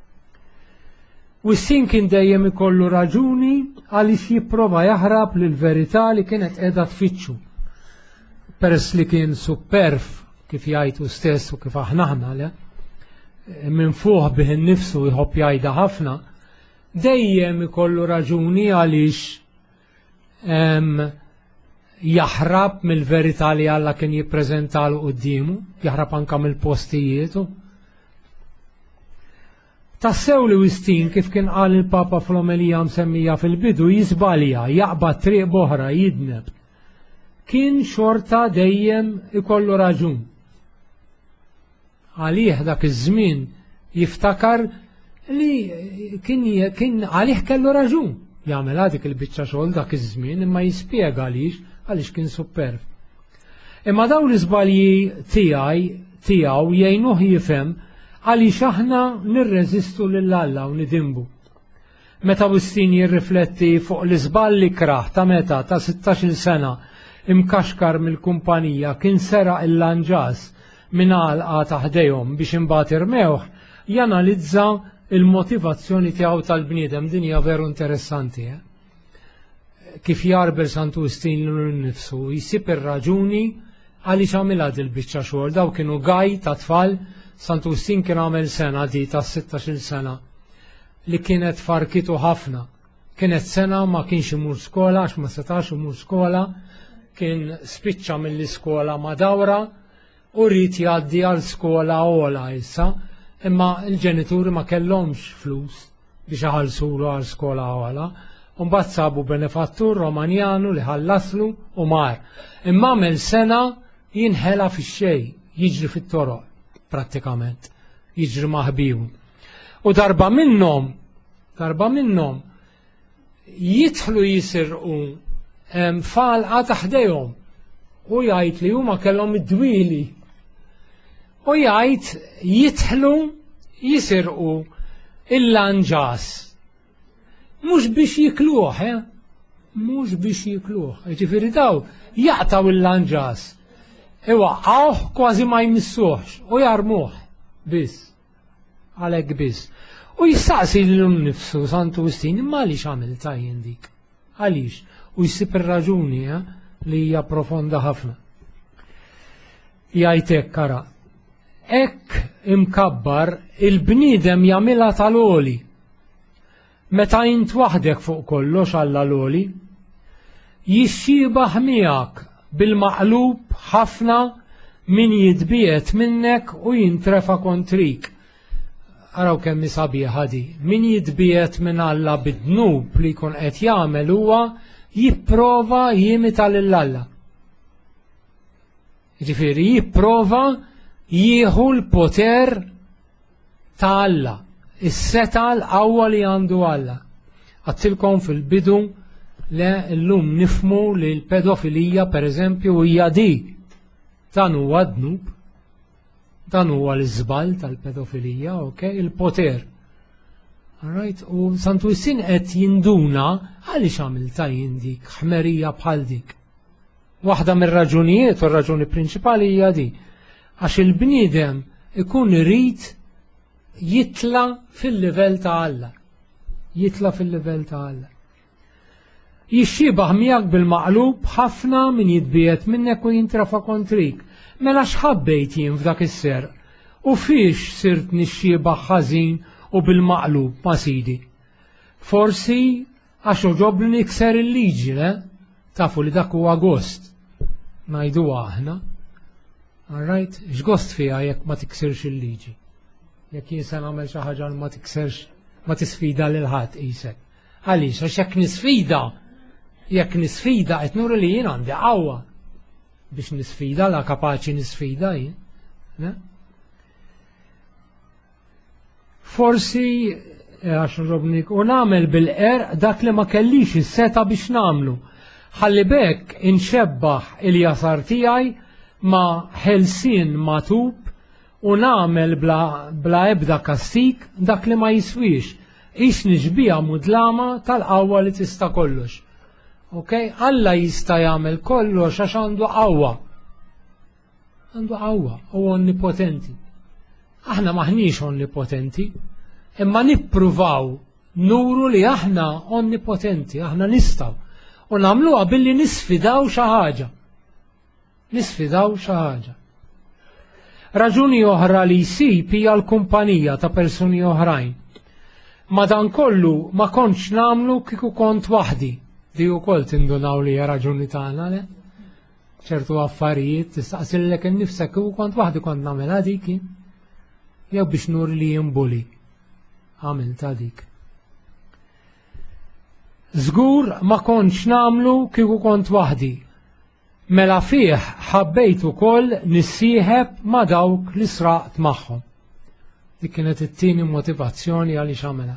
U s-sin kien dejjem ikollu raġuni għaliex jipprova jaħrab lill-verità li kienet qiegħda tfittxu. Peress li kien superf kif jgħidu stess u kif aħna aħna le, minn fuq bih innifsu jħobb jgħidha ħafna, dejjem ikollu raġuni għaliex jaħrab mill-verità li Alla kien jippreżentalu qudiemu, jaħrab anke mill-postijietu. Tassew li wistin kif kien qal il-Papa fl-omelija msemmija fil-bidu jiżbalja, jaqbad triq boħra, jidneb. Kien xorta dejjem ikollu raġun. Għalih dak iż-żmien jiftakar li kien kien għalih kellu raġun. Jagħmel dik il-biċċa xogħol dak iż-żmien imma jispjega għaliex għaliex kien superf. Imma dawn l-iżbalji tiegħi tiegħu jgħinuh jifhem għaliex aħna nirreżistu lil Alla u nidimbu. Meta Wistin jirrifletti fuq l-iżball li kraħ ta' meta ta' sittax-il sena imkaxkar mill-kumpanija kien seraq il-lanġas minn għalqa taħdejhom biex imbagħad irmewh, janalizza il-motivazzjoni tiegħu tal-bniedem. Din hija veru interessanti. Eh? Kif jarbel Sant Wistin lil nnifsu, jsib ir-raġuni għaliex għamilha dil-biċċa xogħol. Daw kienu gaj ta' tfal. Sant Wistin kien għamel sena di ta' sittax-il sena li kienet farkitu ħafna. Kienet sena ma kienx imur skola għax ma setax imur skola, kien spiċċa mill-iskola ma dawra u rrid jgħaddi għal skola ola issa, imma l-ġenituri ma kellhomx flus biex iħallsulu għal skola ola. U mbagħad sabu benefattur Romanjanu li ħallaslu u mar. Imma għamel sena jinħela fix-xejn, jiġri fit-toroq prattikament, jiġri maħbiju. U darba minnhom, darba minnhom jidħlu jisirqu falqa taħdejhom u jgħid li huma kellhom id-dwili. U jgħid jidħlu jisirqu il-lanġas. Mhux biex jikluh, eh? Mhux biex jikluh. Jiġifieri daw jaqtaw il-lanġas. Iwaqqawh kważi ma jmissuhx u jarmuh biss. Għalhekk biss. U jistaqsi lil nnifsu Sant Wistin imma għaliex għamel tajjin dik. Għaliex? U jsib ir-raġuni eh, li hija profonda ħafna. Jgħid hekk ara. Hekk imkabbar il-bniedem jagħmilha tal-għoli. Meta int waħdek fuq kollox Alla l-għoli, jixxibaħ miegħek bil-maqlub ħafna min jitbiet minnek u jintrefa kontrik. Araw kemm sabiħa di. Min jitbiet minn Alla bid-dnub li jkun qed jagħmel huwa jipprova jimita lil Alla. Jiġifieri jipprova jieħu l-poter ta' Alla, is-seta l-qawwa li għandu Alla. Għattilkom fil-bidu le llum nifmu li l-pedofilija pereżempju hija di. Dan huwa dnub, dan huwa l-iżball tal-pedofilija, okay? Il-poter. Alright? U Sant Wistin qed jinduna għaliex għamil tajjin dik, ħmerija bħal dik. Waħda mir-raġunijiet u r-raġuni prinċipali hija di. Għax il-bniedem ikun irid jitla fil-livell ta' Alla. Jitla fil-livell ta' Alla. jixxibaħ miegħek bil-maqlub ħafna min jitbiet minnek u jintrafa kontrik. Mela x'ħabbejt jien f'dak is-ser? U fiex sirt nixxiebaħ ħażin u bil-maqlub ma' Sidi? Forsi għax oġobni nikser il-liġi, le? Tafu li dak huwa gost. Ngħidu aħna. All right? X'gost fiha jekk ma tiksirx il-liġi. Jekk jien se nagħmel xi ħaġa ma tikserx, ma tisfida lil ħadd qisek. Għaliex għax jekk nisfida, jekk nisfida qed nuru li jien għandi qawwa biex nisfida la kapaċi nisfida jien. Forsi għax robnik u nagħmel bil-qer dak li ma kellix is-seta biex nagħmlu. Ħalli bekk inxebbaħ il-jasar tiegħi ma' ħelsien matub u nagħmel bla, bla ebda kastik dak li ma jiswix. Ix nixbija mudlama tal-qawwa li tista' kollox. Ok? Alla jista' jagħmel kollox għax għandu qawwa. Għandu qawwa u onnipotenti. Aħna maħniex onnipotenti, imma nippruvaw nuru li aħna onnipotenti, aħna nistgħu. U nagħmluha billi nisfidaw xi ħaġa. Nisfidaw xi ħaġa. Raġuni oħra li jsib hija l-kumpanija ta' persuni oħrajn. Madankollu ma kontx nagħmlu kieku kont waħdi. Di wkoll tindunaw li hija raġuni tagħna, le? ċertu affarijiet tistaqsillek innifsek kieku kont waħdi kont nagħmilha dik. Jew biex nur li jinbuli. Għamilta dik. Żgur ma kontx nagħmlu kieku kont waħdi. Mela fih ħabbejt ukoll nissieħeb ma' dawk li sraqt magħhom. Dik kienet it-tieni motivazzjoni għaliex għamilha.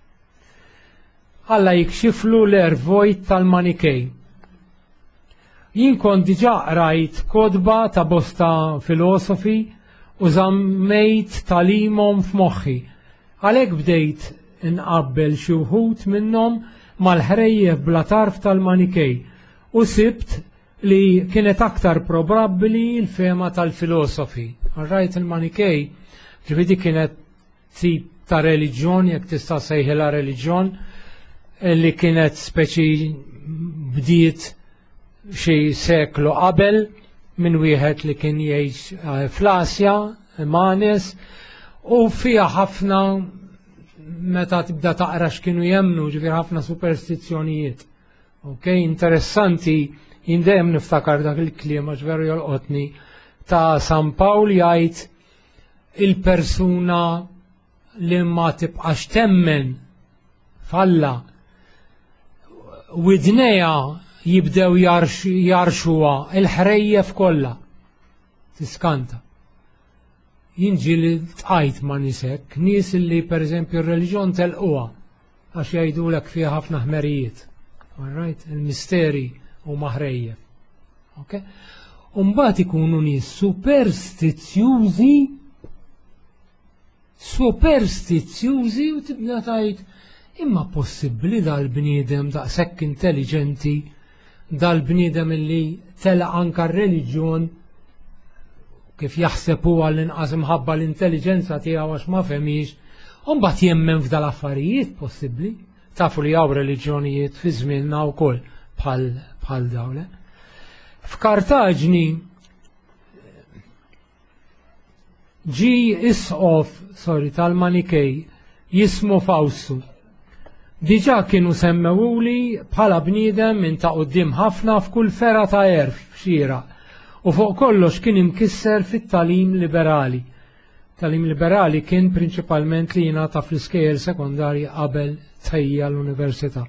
Alla jikxiflu l-ervojt tal-Manikej. Jien kont diġà rajt kodba ta' bosta filosofi u żammejt talimhom f'moħħi. Għalhekk bdejt inqabbel xi wħud minnhom mal-ħrejjef bla tarf tal-Manikej u sibt li kienet aktar probabbli l-fema tal-filosofi. Rajt il-Manikej, ġifidi kienet tip ta' reliġjon, jekk tista' sejħilha reliġjon, li kienet speċi bdiet xi seklu qabel minn wieħed li kien jgħix fl-Asja, Manes, u fiha ħafna meta tibda taqra x'kienu jemmnu, ġifier ħafna superstizzjonijiet. Okay, interessanti. Jindem niftakar dak il-kliem għax veru jolqotni ta' San Pawl jgħid il-persuna li ma tibqax temmen falla widneja jibdew jarxuha il-ħrejjef kollha tiskanta. Jinġi li tqajt ma' nisek, nies li pereżempju r-reliġjon telquha għax jgħidulek fiha ħafna ħmerijiet. All right, il-misteri u maħrejjef. Okay? Umbagħad ikunu nies superstizzjużi superstizzjużi u tibda tgħid imma possibbli dal-bniedem daqshekk intelligenti, dal-bniedem illi tela anka r-reliġjon kif jaħseb huwa l-inqas imħabba l-intelligenza tiegħu għax ma femix, u mbagħad jemmen f'dal affarijiet possibbli. Tafu li hawn reliġjonijiet fi żmienna wkoll bħal bħal dawle. F'Kartaġni ġi isqof, sorry, tal-Manikej jismu Fawstu. Diġà kienu semmewuli bħala bniedem minn ta' quddiem ħafna f'kull fera ta' erf xira u fuq kollox kien imkisser fit-talim liberali. Talim liberali kien prinċipalment li jingħata fl-iskejjel sekondarji qabel tħejja l-università.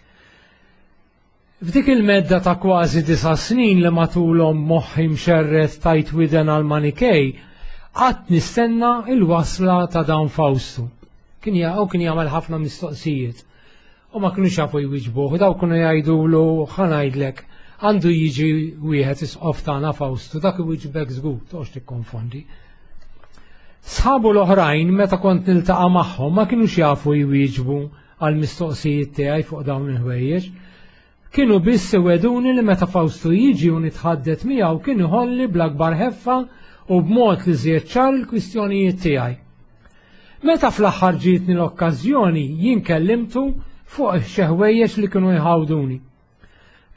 F'dik il-medda ta' kważi disa' snin li matulhom moħħi mxerret tajt widen għal Manikej, qatt nistenna il-wasla ta' dawn Fawstu. Kien jaqgħu kien jagħmel ħafna mistoqsijiet. U ma kinux jafu jwiġbuh, daw kienu jgħidulu ħanajdlek għandu jiġi wieħed isqof tagħna Fawstu, dak iwiġbek żgur, toqgħodx tikkonfondi. Sħabu l-oħrajn meta kont niltaqa' magħhom ma kinux jafu jwieġbu għal mistoqsijiet tiegħi fuq dawn il-ħwejjeġ. Kienu biss weduni li meta Fawstu jiġi u nitħaddet miegħu kien iħolli bl-akbar ħeffa u b'mod li żied ċar il-kwistjonijiet tiegħi. Meta fl-aħħar ġietni l-okkażjoni jien kellimtu fuq xi ħwejjeġ li kienu jħawduni.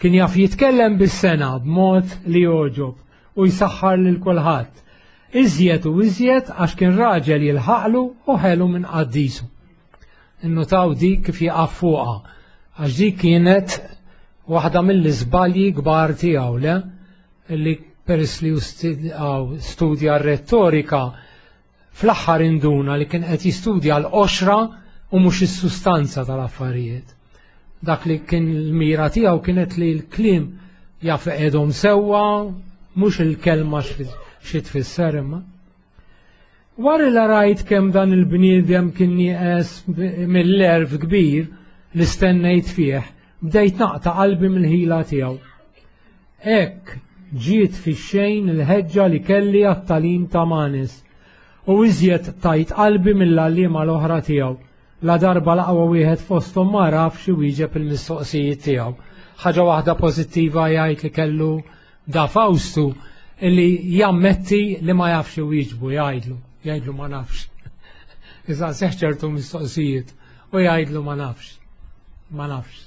Kien jaf jitkellem bis-sena b'mod li joġob u jsaħħar lil kulħadd. Iżjed u iżjed għax kien raġel jilħaqlu u ħelu minn qaddisu. Innutaw dik kif jaqaf fuqha għax dik kienet waħda mill-iżbalji kbar tiegħu le li peress li studja r-rettorika fl-aħħar induna li kien qed jistudja l-qoxra u mhux is-sustanza tal-affarijiet. Dak li kien l-mira tiegħu kienet li l-kliem jaf qegħdhom sewwa mhux il-kelma xi tfisser imma. Wara li rajt kemm dan il-bniedem kien nieqes mill-nerv kbir li stennejt fih, bdejt naqta' qalbi mill-ħila tiegħu. Hekk ġiet fix-xejn il-ħeġġa li kelli għat-talim ta' Manis u iżjed tajt qalbi mill-għalliema l-oħra tiegħu. La darba laqwa wieħed fosthom ma rafx iwieġeb il-mistoqsijiet tiegħu. Ħaġa waħda pożittiva jgħid li kellu da Fawstu illi jammetti li ma jafx iwieġbu jgħidlu, jgħidlu ma nafx. Iżda seħ ċertu mistoqsijiet u jgħidlu ma nafx, ma nafx.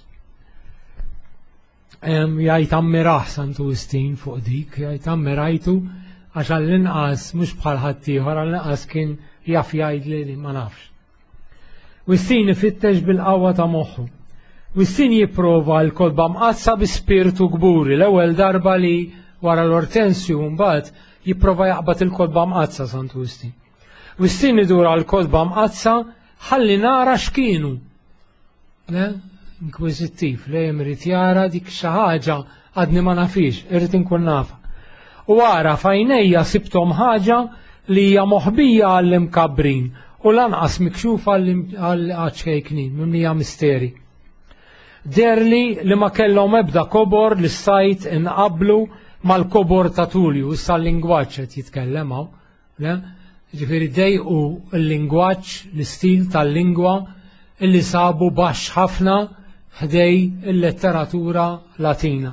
Jgħid ammiraħ Santu Wistin fuq dik, jgħid ammirajtu għax għall-inqas mhux bħal ħadd ieħor għall-inqas kien jaf jgħidli li ma nafx. Wistin ifittex bil-qawwa ta' moħħu. Wistin jipprova l-kodba mqazza bi spiritu kburi l-ewwel darba li wara l-Ortensju mbagħad jipprova jaqbad il-kodba mqazza Santu Wistin. Wistin idur għall-kodba mqazza ħalli nara x'kienu. Le? Inkwizittiv, le jemrit jara dik xi ħaġa għadni ma nafix, irrid inkun nafa. U wara fajnejja sibtom ħaġa li hija moħbija għall-imkabbrin u lanqas mikxufa għall-ċkejknin, mimlija misteri. Derli li ma kellhom ebda kobor li sajt inqablu mal-kobor ta' Tulju, issa l-lingwaġġ qed jitkellem hawn, le? Ġifieri dejqu l-lingwaġġ, l-istil tal-lingwa illi sabu baxx ħafna ħdej il-letteratura Latina.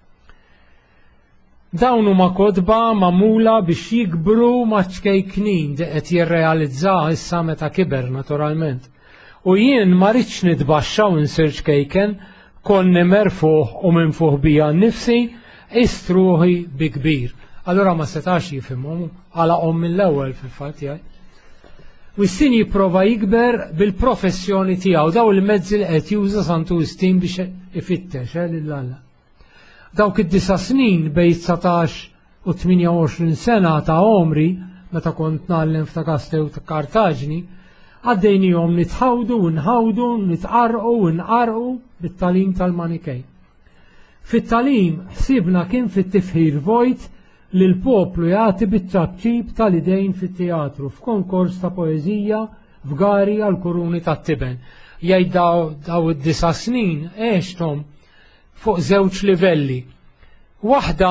Dawn huma kodba magħmula biex jikbru ma' ċkejknin li qed jirrealizzaha issa meta kiber naturalment. U jien ma rridx nitbaxxa u nsir ċkejken, konni merfuħ u minfuħ bija nnifsi, istruħi bi kbir. Allura ma setax jifhimhom għalaqhom mill-ewwel fil-fatt jgħid. Wistin jipprova jikber bil-professjoni tiegħu daw il-mezzi li qed juża Santu Wistin biex ifittex lil Alla. Dawk id-disa snin bejn tsatax u tminja għoxrin sena ta' omri, meta kont nagħllem f'ta' Kastew ta' Kartaġni, għaddejnihom nitħawdu u nħawdu, nitqarqu u nqarqu bit-talim tal-Manikej. Fit-talim ħsibna kien fit-tifħir vojt li l-poplu jagħti bit-ċabċib tal-idejn fit-teatru f'konkors ta' poeżija f'gari għall-kuruni tat-Tiben. Jgħid daw id-disa snin għexthom fuq żewġ livelli. Waħda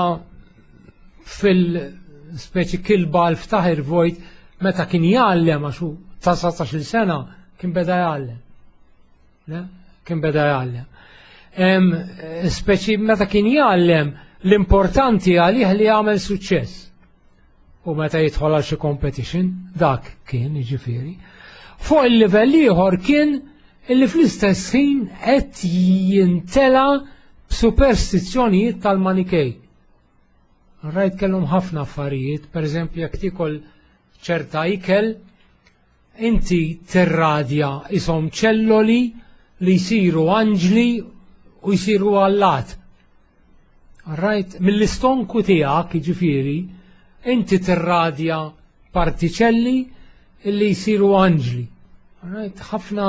fil-speċi kilba l-ftaħir vojt meta kien jgħallem għaxu ta' satax-il sena kien beda jgħallem. Kien beda jgħallem. Speċi meta kien jgħallem l-importanti għalih li jagħmel suċċess. U meta jidħol għal xi competition, dak kien jiġifieri. Fuq il-livell ieħor kien illi fl-istess ħin qed jintela b'superstizzjonijiet tal-Manikej. Rajt kellhom ħafna affarijiet, pereżempju jekk tikol ċerta ikel, inti tirradja ishom ċelloli li jsiru anġli u jsiru allat. Rajt mill-istonku tiegħek jiġifieri, inti tirradja partiċelli li jsiru anġli. Rajt ħafna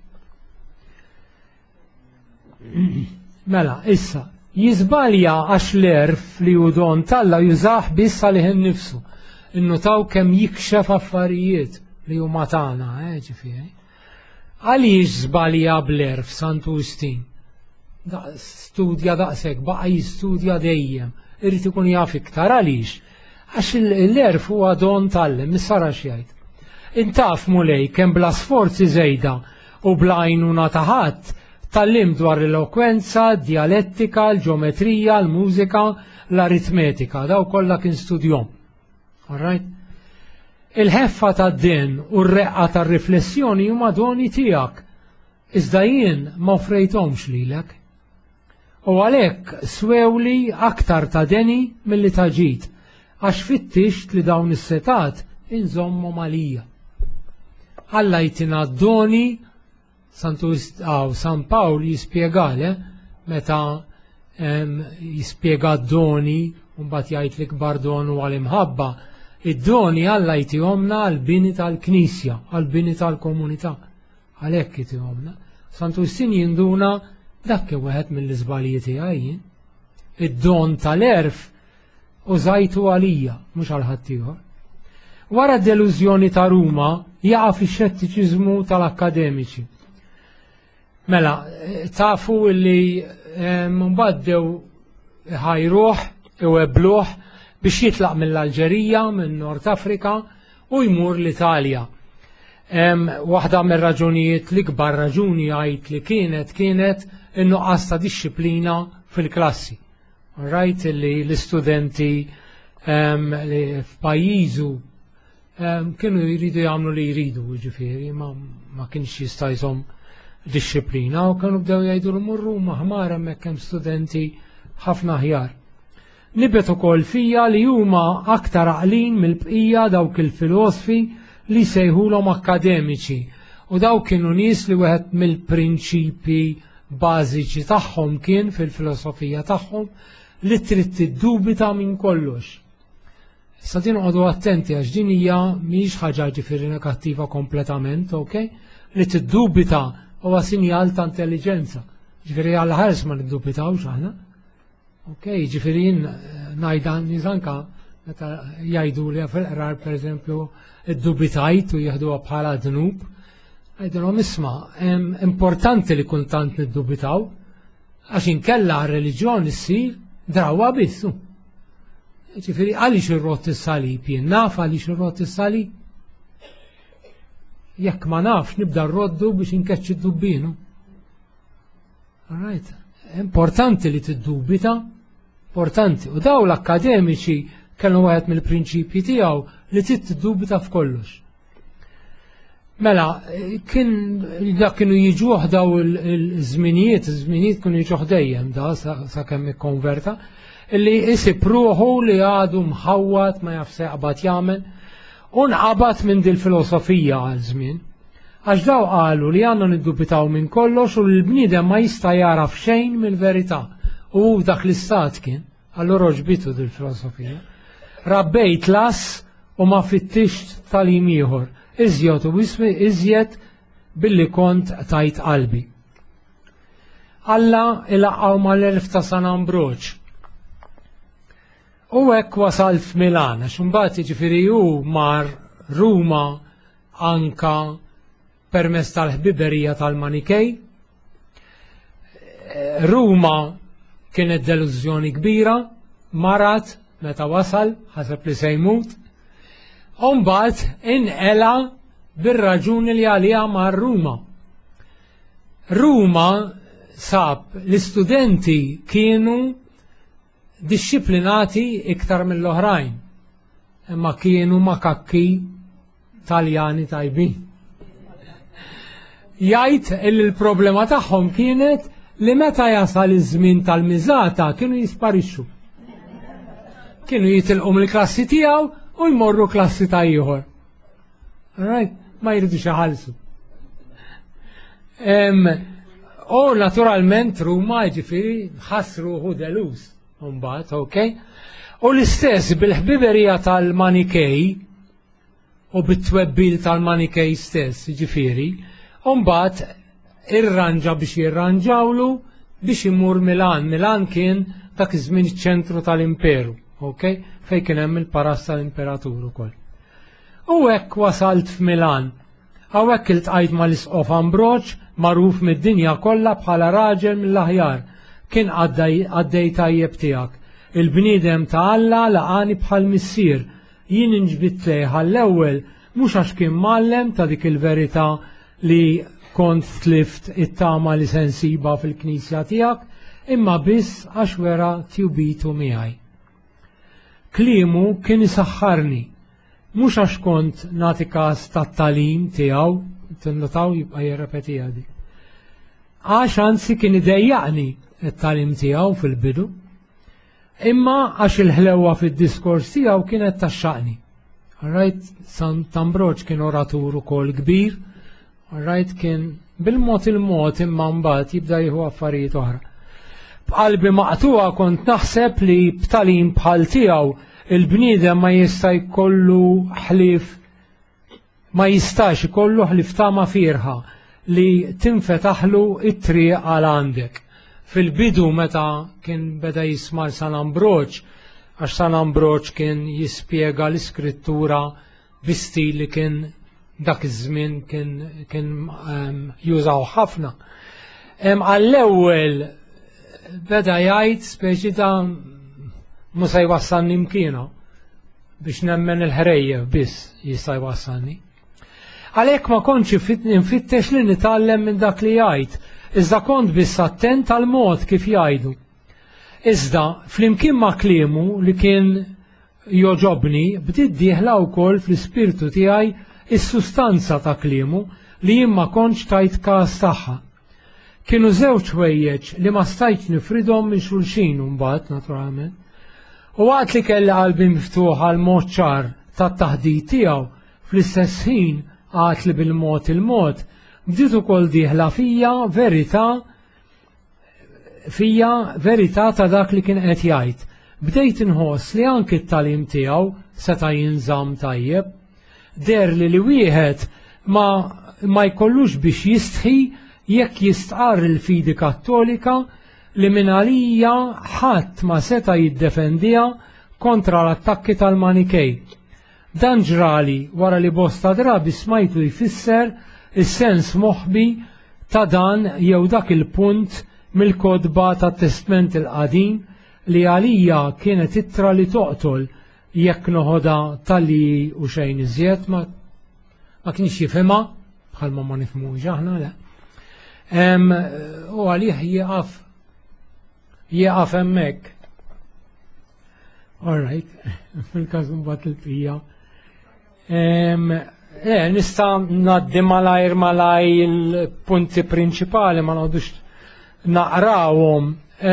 Mela, issa, jizbalja għax l-erf li udon talla jużaħ biss għalih innifsu. Innutaw kemm jikxef affarijiet li huma tagħna, eh, ġifieri. Għaliex żbalja bl-erf Santu Wistin? Studja daqshekk, baqa' jistudja dejjem, irid ikun jaf iktar għaliex. Għax l-erf huwa don tallem, missara x'jgħid. Intaf mulej kemm bla sforzi żejda u bla għajnuna ta' ħadd tallim dwar l-elokwenza, dialettika, l-ġeometrija, l-mużika, l-aritmetika, daw kollha kien studjom. Alright? Il-ħeffa tad-din u r-reqqa tar-riflessjoni huma doni tiegħek. Iżda jien ma offrejthomx lilek. U għalhekk swewli aktar ta' deni milli ta' ġid, għax fittixt li dawn is-setat inżommu malija. Alla jtina d-doni, Santu għaw San Pawl jispjegale, meta jispjega d-doni, un-bat jgħid li kbar donu għal-imħabba, id-doni Alla jtihomna għal-bini tal-knisja, għal-bini tal-komunità, għalhekk jtihomna. Santu Justin jinduna dak wieħed mill-iżbalji tiegħi, id-don tal-erf użajtu għalija, mhux għal ħaddieħor. Wara d-delużjoni ta' Ruma jaqa' fix-xettiċiżmu tal-akkademiċi. Mela, tafu li mbagħad ħajruh iwebbluh biex jitlaq mill-Alġerija, minn Nord Afrika u jmur l-Italja. Waħda mir-raġunijiet l-ikbar raġuni għajt li kienet kienet in-nuqqas ta' dixxiplina fil-klassi. Rajt li l-istudenti f'pajjiżu kienu jridu jagħmlu li jridu, ġifieri, ma kienx jista' jżomm dixxiplina u kienu bdew jgħidu murru maħmar hemmhekk hemm studenti ħafna aħjar. Nibet ukoll fija li huma aktar għaqlin mill-bqija dawk il-filosofi li sejħulhom akademiċi u dawk kienu nies li wieħed mill-prinċipi bażiċi tagħhom kien fil-filosofija tagħhom li trid tiddubita minn kollox. Issa din għodu attenti għax din hija mhix ħaġa ġifieri negattiva kompletament, ok? Li tiddubita huwa sinjal ta' intelligenza. Ġifieri għal ħares ma niddubitawx aħna. Ok, ġifieri jien ngħidha niżanka meta jgħidu li fil-qrar pereżempju iddubitajt u jieħduha bħala dnub. Għajdilhom isma' importanti li kultant niddubitaw għax inkella r-reliġjon issir drawwa bissu. Ġifieri għaliex irrott is-salib, jien naf għaliex irrott is-salib. Jekk ma nafx nibda rroddu biex inkeċċi d-dubbinu. All right. Importanti li tiddubita, importanti. U daw l-akkademiċi kellu wieħed mill-prinċipji tiegħu li trid tiddubita f'kollox. Mela, kien dak kienu jiġuh daw il-żminijiet, iż-żminijiet kienu jiġuh dejjem da sakemm ikkonverta, illi isib ruħu li għadu mħawwat ma jaf se jaqbad jagħmel u nqabad minn dil-filosofija għal żmien. Għax daw qalu li għandna niddubitaw minn kollox u l-bniedem ma jista' jaraf xejn mill-verità u dak l-istat kien, allura ġbitu dil-filosofija. Rabbejt las u ma fittixt tal-im ieħor, iżjed u wismi iżjed billi kont tajt qalbi. Alla ilaqgħu mal-elf ta' San Ambroġ. U hekk wasalt f'Milan, għax imbagħad jiġifieri hu mar Ruma anka permezz tal-ħbiberija tal-Manikej. Ruma kienet delużjoni kbira, marat meta wasal, ħaseb li se jmut. U mbagħad inqela bir-raġuni li għaliha mar Ruma. Ruma sab l-istudenti kienu disciplinati iktar mill-oħrajn, imma kienu makakki Taljani tajbin. Jgħid li l-problema tagħhom kienet li meta jasal iż-żmien tal-miżata kienu jisparixxu. Kienu jitilqu mill-klassi tiegħu u jmorru klassi ta' ieħor. Right? Ma jridux iħallsu. U naturalment Ruma jiġifieri ħassruhu delus. Mbagħad, ok? U l-istess bil-ħbiberija tal-Manikej u bit-twebbil tal-Manikej stess, jiġifieri, u mbagħad irranġa biex jirranġawlu biex imur Milan. Milan kien dak iż-żmien iċ-ċentru tal-Imperu, ok? Fejn kien hemm il-paras tal-Imperatur ukoll. U hekk wasalt f'Milan. Hawnhekk iltqajt mal-Isqof Ambroġ, magħruf mid-dinja kollha bħala raġel mill-aħjar. Kien għaddej tajjeb tiegħek. Il-bniedem ta' Alla laqani bħal missier. Jien inġbit lejha l-ewwel mhux għax kien mallem ta' dik il-verità li kont tlift it-tama li se nsiba fil-knisja tiegħek, imma biss għax wera tjubitu miegħi. Kliemu kien isaħħarni, mhux għax kont nagħti każ tat-talim tiegħu, tinnotaw jibqa' jirrepetiha di. għax anzi kien idejjaqni it-talim tiegħu fil-bidu, imma għax il-ħlewwa fid-diskors tiegħu kienet taxxaqni. Alright, Sant Ambroġ kien oratur ukoll kbir, alright, kien bil-mod il-mod imma mbagħad jibda jieħu affarijiet oħra. B'qalbi maqtuwa kont naħseb li b'talim bħal tiegħu il-bniedem ma jista' jkollu ħlief ma jistax ikollu ħlief tama firħa li tinfetaħlu it-triq għal għandek. Fil-bidu meta kien beda jisma' San Ambroġ, għax San Ambroġ kien jispjega l-iskrittura bi-stil li kien dak iż-żmien kien kien um, jużaw ħafna. Għall-ewwel beda jgħid speċi ta' musa jwassalni mkiena biex nemmen il-ħrejjev biss jista' jwassalni. Għalhekk ma kontx infittex li nitgħallem minn dak li jgħid, iżda kont biss attent għal mod kif jgħidu. Iżda flimkien ma' kliemu li kien joġobni bdiet dieħla wkoll fl-ispirtu tiegħi is-sustanza ta' kliemu li jien ma kontx tajt każ tagħha. Kienu żewġ ħwejjeġ li ma stajtx nifridhom minn xulxin mbagħad naturalment. U waqt li kelli qalbi miftuħ għal mod ċar tat-taħdid tiegħu fl-istess ħin għad li bil-mod il-mod bdiet ukoll dieħla fija verità fija verità ta' dak li kien qed jgħid. Bdejt inħoss li anki t-talim tiegħu seta' jinżamm tajjeb, der li li wieħed ma ma jkollux biex jistħi jekk jistqar il-fidi kattolika li minn għalija ħadd ma seta' jiddefendiha kontra l-attakki tal-Manikej. Dan ġrali wara li bosta drabi smajtu jfisser is-sens moħbi ta' dan jew dak il-punt mill-kodba tat Testament il-qadim li għalija kienet ittra li toqtol jekk noħodha tal-li u xejn iżjed ma ma kienx jifhimha bħalma ma nifhmux aħna le. U għalih jieqaf jieqaf hemmhekk. All right, fil-każ mbagħad il-fija. Eh, nista' ngħaddi malajr malaj il-punti prinċipali ma nagħdux naqrawhom.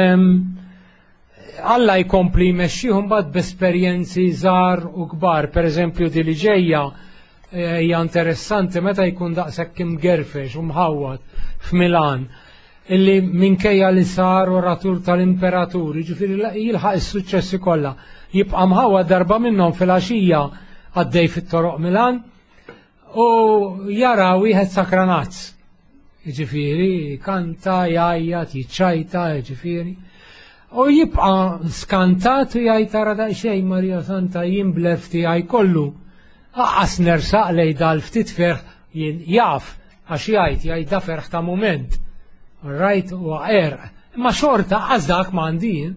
Alla jkompli jmexxihom bad b'esperjenzi żgħar u kbar, pereżempju di li ġejja hija interessanti meta jkun daqshekk imgerfex u mħawwad f'Milan illi minkejja li sar oratur tal-imperatur, jiġifieri jilħaq is-suċċessi kollha. Jibqa' mħawwad darba minnhom fil-għaxija għaddej fit-toroq Milan u jara wieħed sakranazz. Jiġifieri kanta, jgħajjat, jiċċajta, jiġifieri. U jibqa' skantat u jgħid tara daqsxejn Marija Santa jien blef tiegħi kollu. Aqqas nersaq lejn dal-ftit ferħ jien jaf għax jgħid jgħid da ferħ ta' mument. Rajt u għerq. Imma xorta għazdak m'għandi.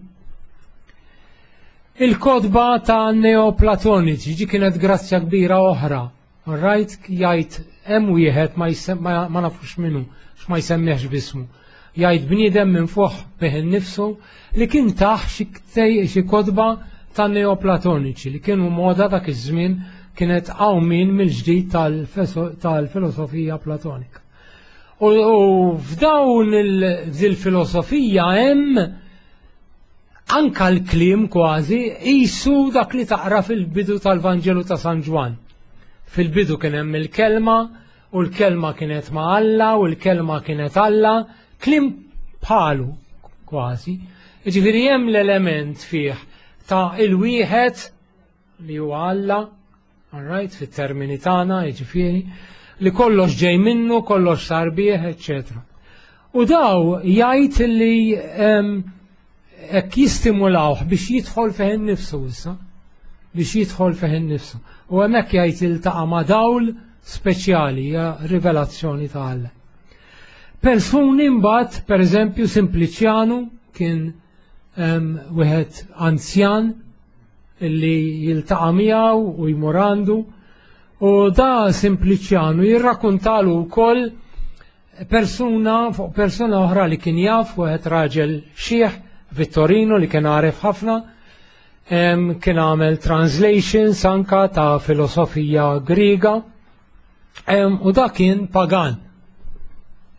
Il-kodba ta' neoplatoniċi ġi kienet grazzja kbira oħra. Rajt jgħid hemm wieħed ma nafux minnu x'ma jsemmihx bismu. Jgħid bniedem minn fuq bih innifsu li kien taħ xi kodba ta' neoplatoniċi li kienu moda dak iż-żmien kienet qawmin mill-ġdid tal-filosofija platonika. U f'dawn il-filosofija hemm anka l-kliem kważi qisu dak li taqra fil-bidu tal-Vanġelu ta' San Ġwan. Fil-bidu kien hemm il-kelma u l-kelma kienet ma' Alla u l-kelma kienet Alla, kliem bħalu kważi. Jiġifieri hemm l-element fih ta' il-wieħed li huwa Alla, alright, fit-termini tagħna, jiġifieri, li kollox ġej minnu, kollox sar bih, eċċetera. U daw jgħid li hekk jistimulawh biex jidħol fih innifsu issa, biex jidħol fih innifsu. U hemmhekk jgħid iltaqa' ma' dawl speċjali, hija rivelazzjoni ta' Alla. Persuni mbagħad, pereżempju Simpliċjanu kien wieħed anzjan illi jiltaqa' miegħu u jmurandu u da Simpliċjanu jirrakkuntalu wkoll persuna fuq persuna oħra li kien jaf wieħed raġel xieħ Vittorino li kien għaref ħafna, kien għamel translations anka ta' filosofija Griega u da kien pagan.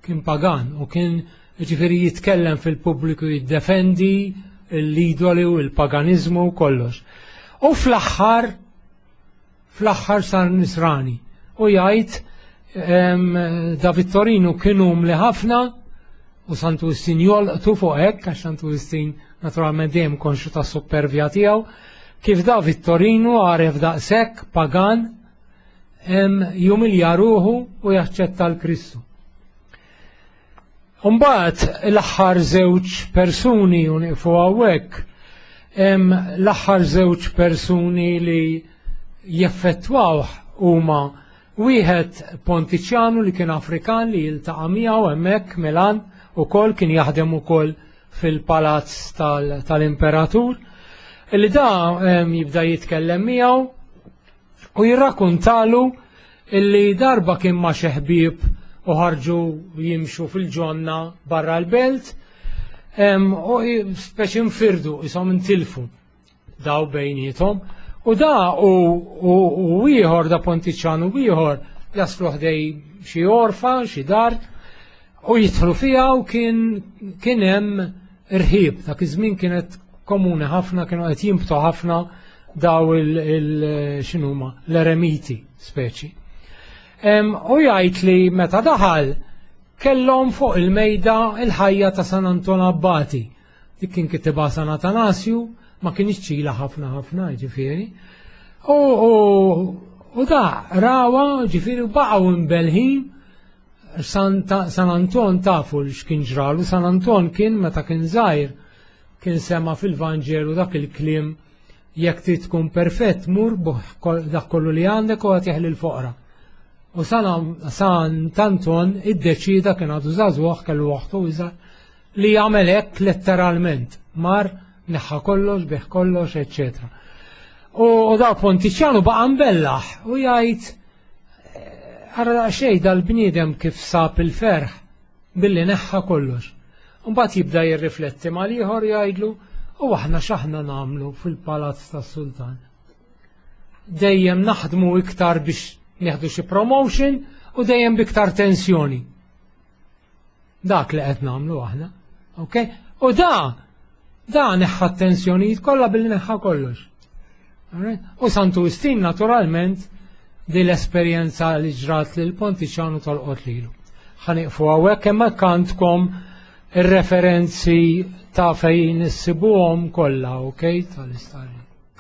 kien pagan u kien ġifieri jitkellem fil-pubbliku jiddefendi l-idoli u l-paganizmu u kollox. U fl-aħħar fl-aħħar sar nisrani u jgħid da Vittorino kienu mli ħafna u Sant'Agustin jolqtu fuq hekk għax Sant'Agustin naturalment dejjem konxu ta' supervja tiegħu kif da Vittorino għaref daqshekk pagan jumilja ruħu u jaċċetta l-Kristu. Mbagħad l-aħħar żewġ persuni u nieqfu hawnhekk l-aħħar żewġ persuni li jeffettwaw huma wieħed Pontiċjanu li kien Afrikan li jiltaqa' miegħu hemmhekk Milan ukoll kien jaħdem ukoll fil-palazz tal-Imperatur li da jibda jitkellem miegħu u jirrakkuntalu illi darba kien ma' xi ħbieb u ħarġu jimxu fil-ġonna barra l-belt u speċi nfirdu ishom intilfu daw bejniethom u da u ieħor da Pontiċjanu ieħor jaslu ħdej xi orfa, xi dar u jidħlu fiha u kien kien hemm irħieb dak iż-żmien kienet komuni ħafna kienu qed jimbtu ħafna daw il-x'inhuma l-eremiti speċi. U jgħid li meta daħal kellhom fuq il-mejda il-ħajja ta' San Anton Abbati. Dik kien kitibha San Atanasju ma kienx ċila ħafna ħafna ġifieri. U da rawa ġifieri baqgħu imbelħin San Anton tafu x'kien ġralu. San Anton kien meta kien żgħir kien sema fil-Vanġelu dak il-kliem jekk trid tkun perfett mur dak kollu li għandek u qed jeħli l-foqra. U San Anton iddeċida kien għadu żagħżugħ kellu waħdu iżgħar li jagħmel hekk letteralment mar neħħa kollox, beħ kollox, eċċetera. U da Pontiċjanu baqa' mbellaħ u jgħid ara xejn dal-bniedem kif sab il-ferħ billi neħħa kollox. Mbagħad jibda jirrifletti mal ieħor jgħidlu u aħna x'aħna nagħmlu fil-Palazz tas-Sultan. Dejjem naħdmu iktar biex nieħdu xi promotion u dejjem biktar tensjoni. Dak li qed nagħmlu aħna. Okay? U da da neħħa t-tensjonijiet kollha billi neħħa kollox. U Sant'Agustin naturalment di l-esperjenza li ġrat lil Pontiċjanu tolqot lilu. Ħaniqfu hawnhekk hemm għandkom ir-referenzi ta' fejn issibuhom kollha, okay, tal-istorja.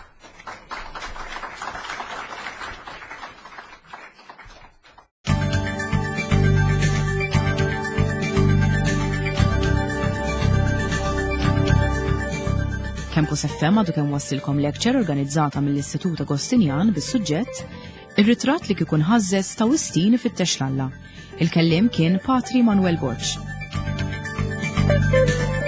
Campus F M għadu kemm wassilkom lecture organizzata mill-Istitut Agostinjan bis-suġġett Ir-ritratt li kikun ħażżeż ta' Wistin ifittex l-Alla. Il-kelliem kien Patri Manuel Borġ.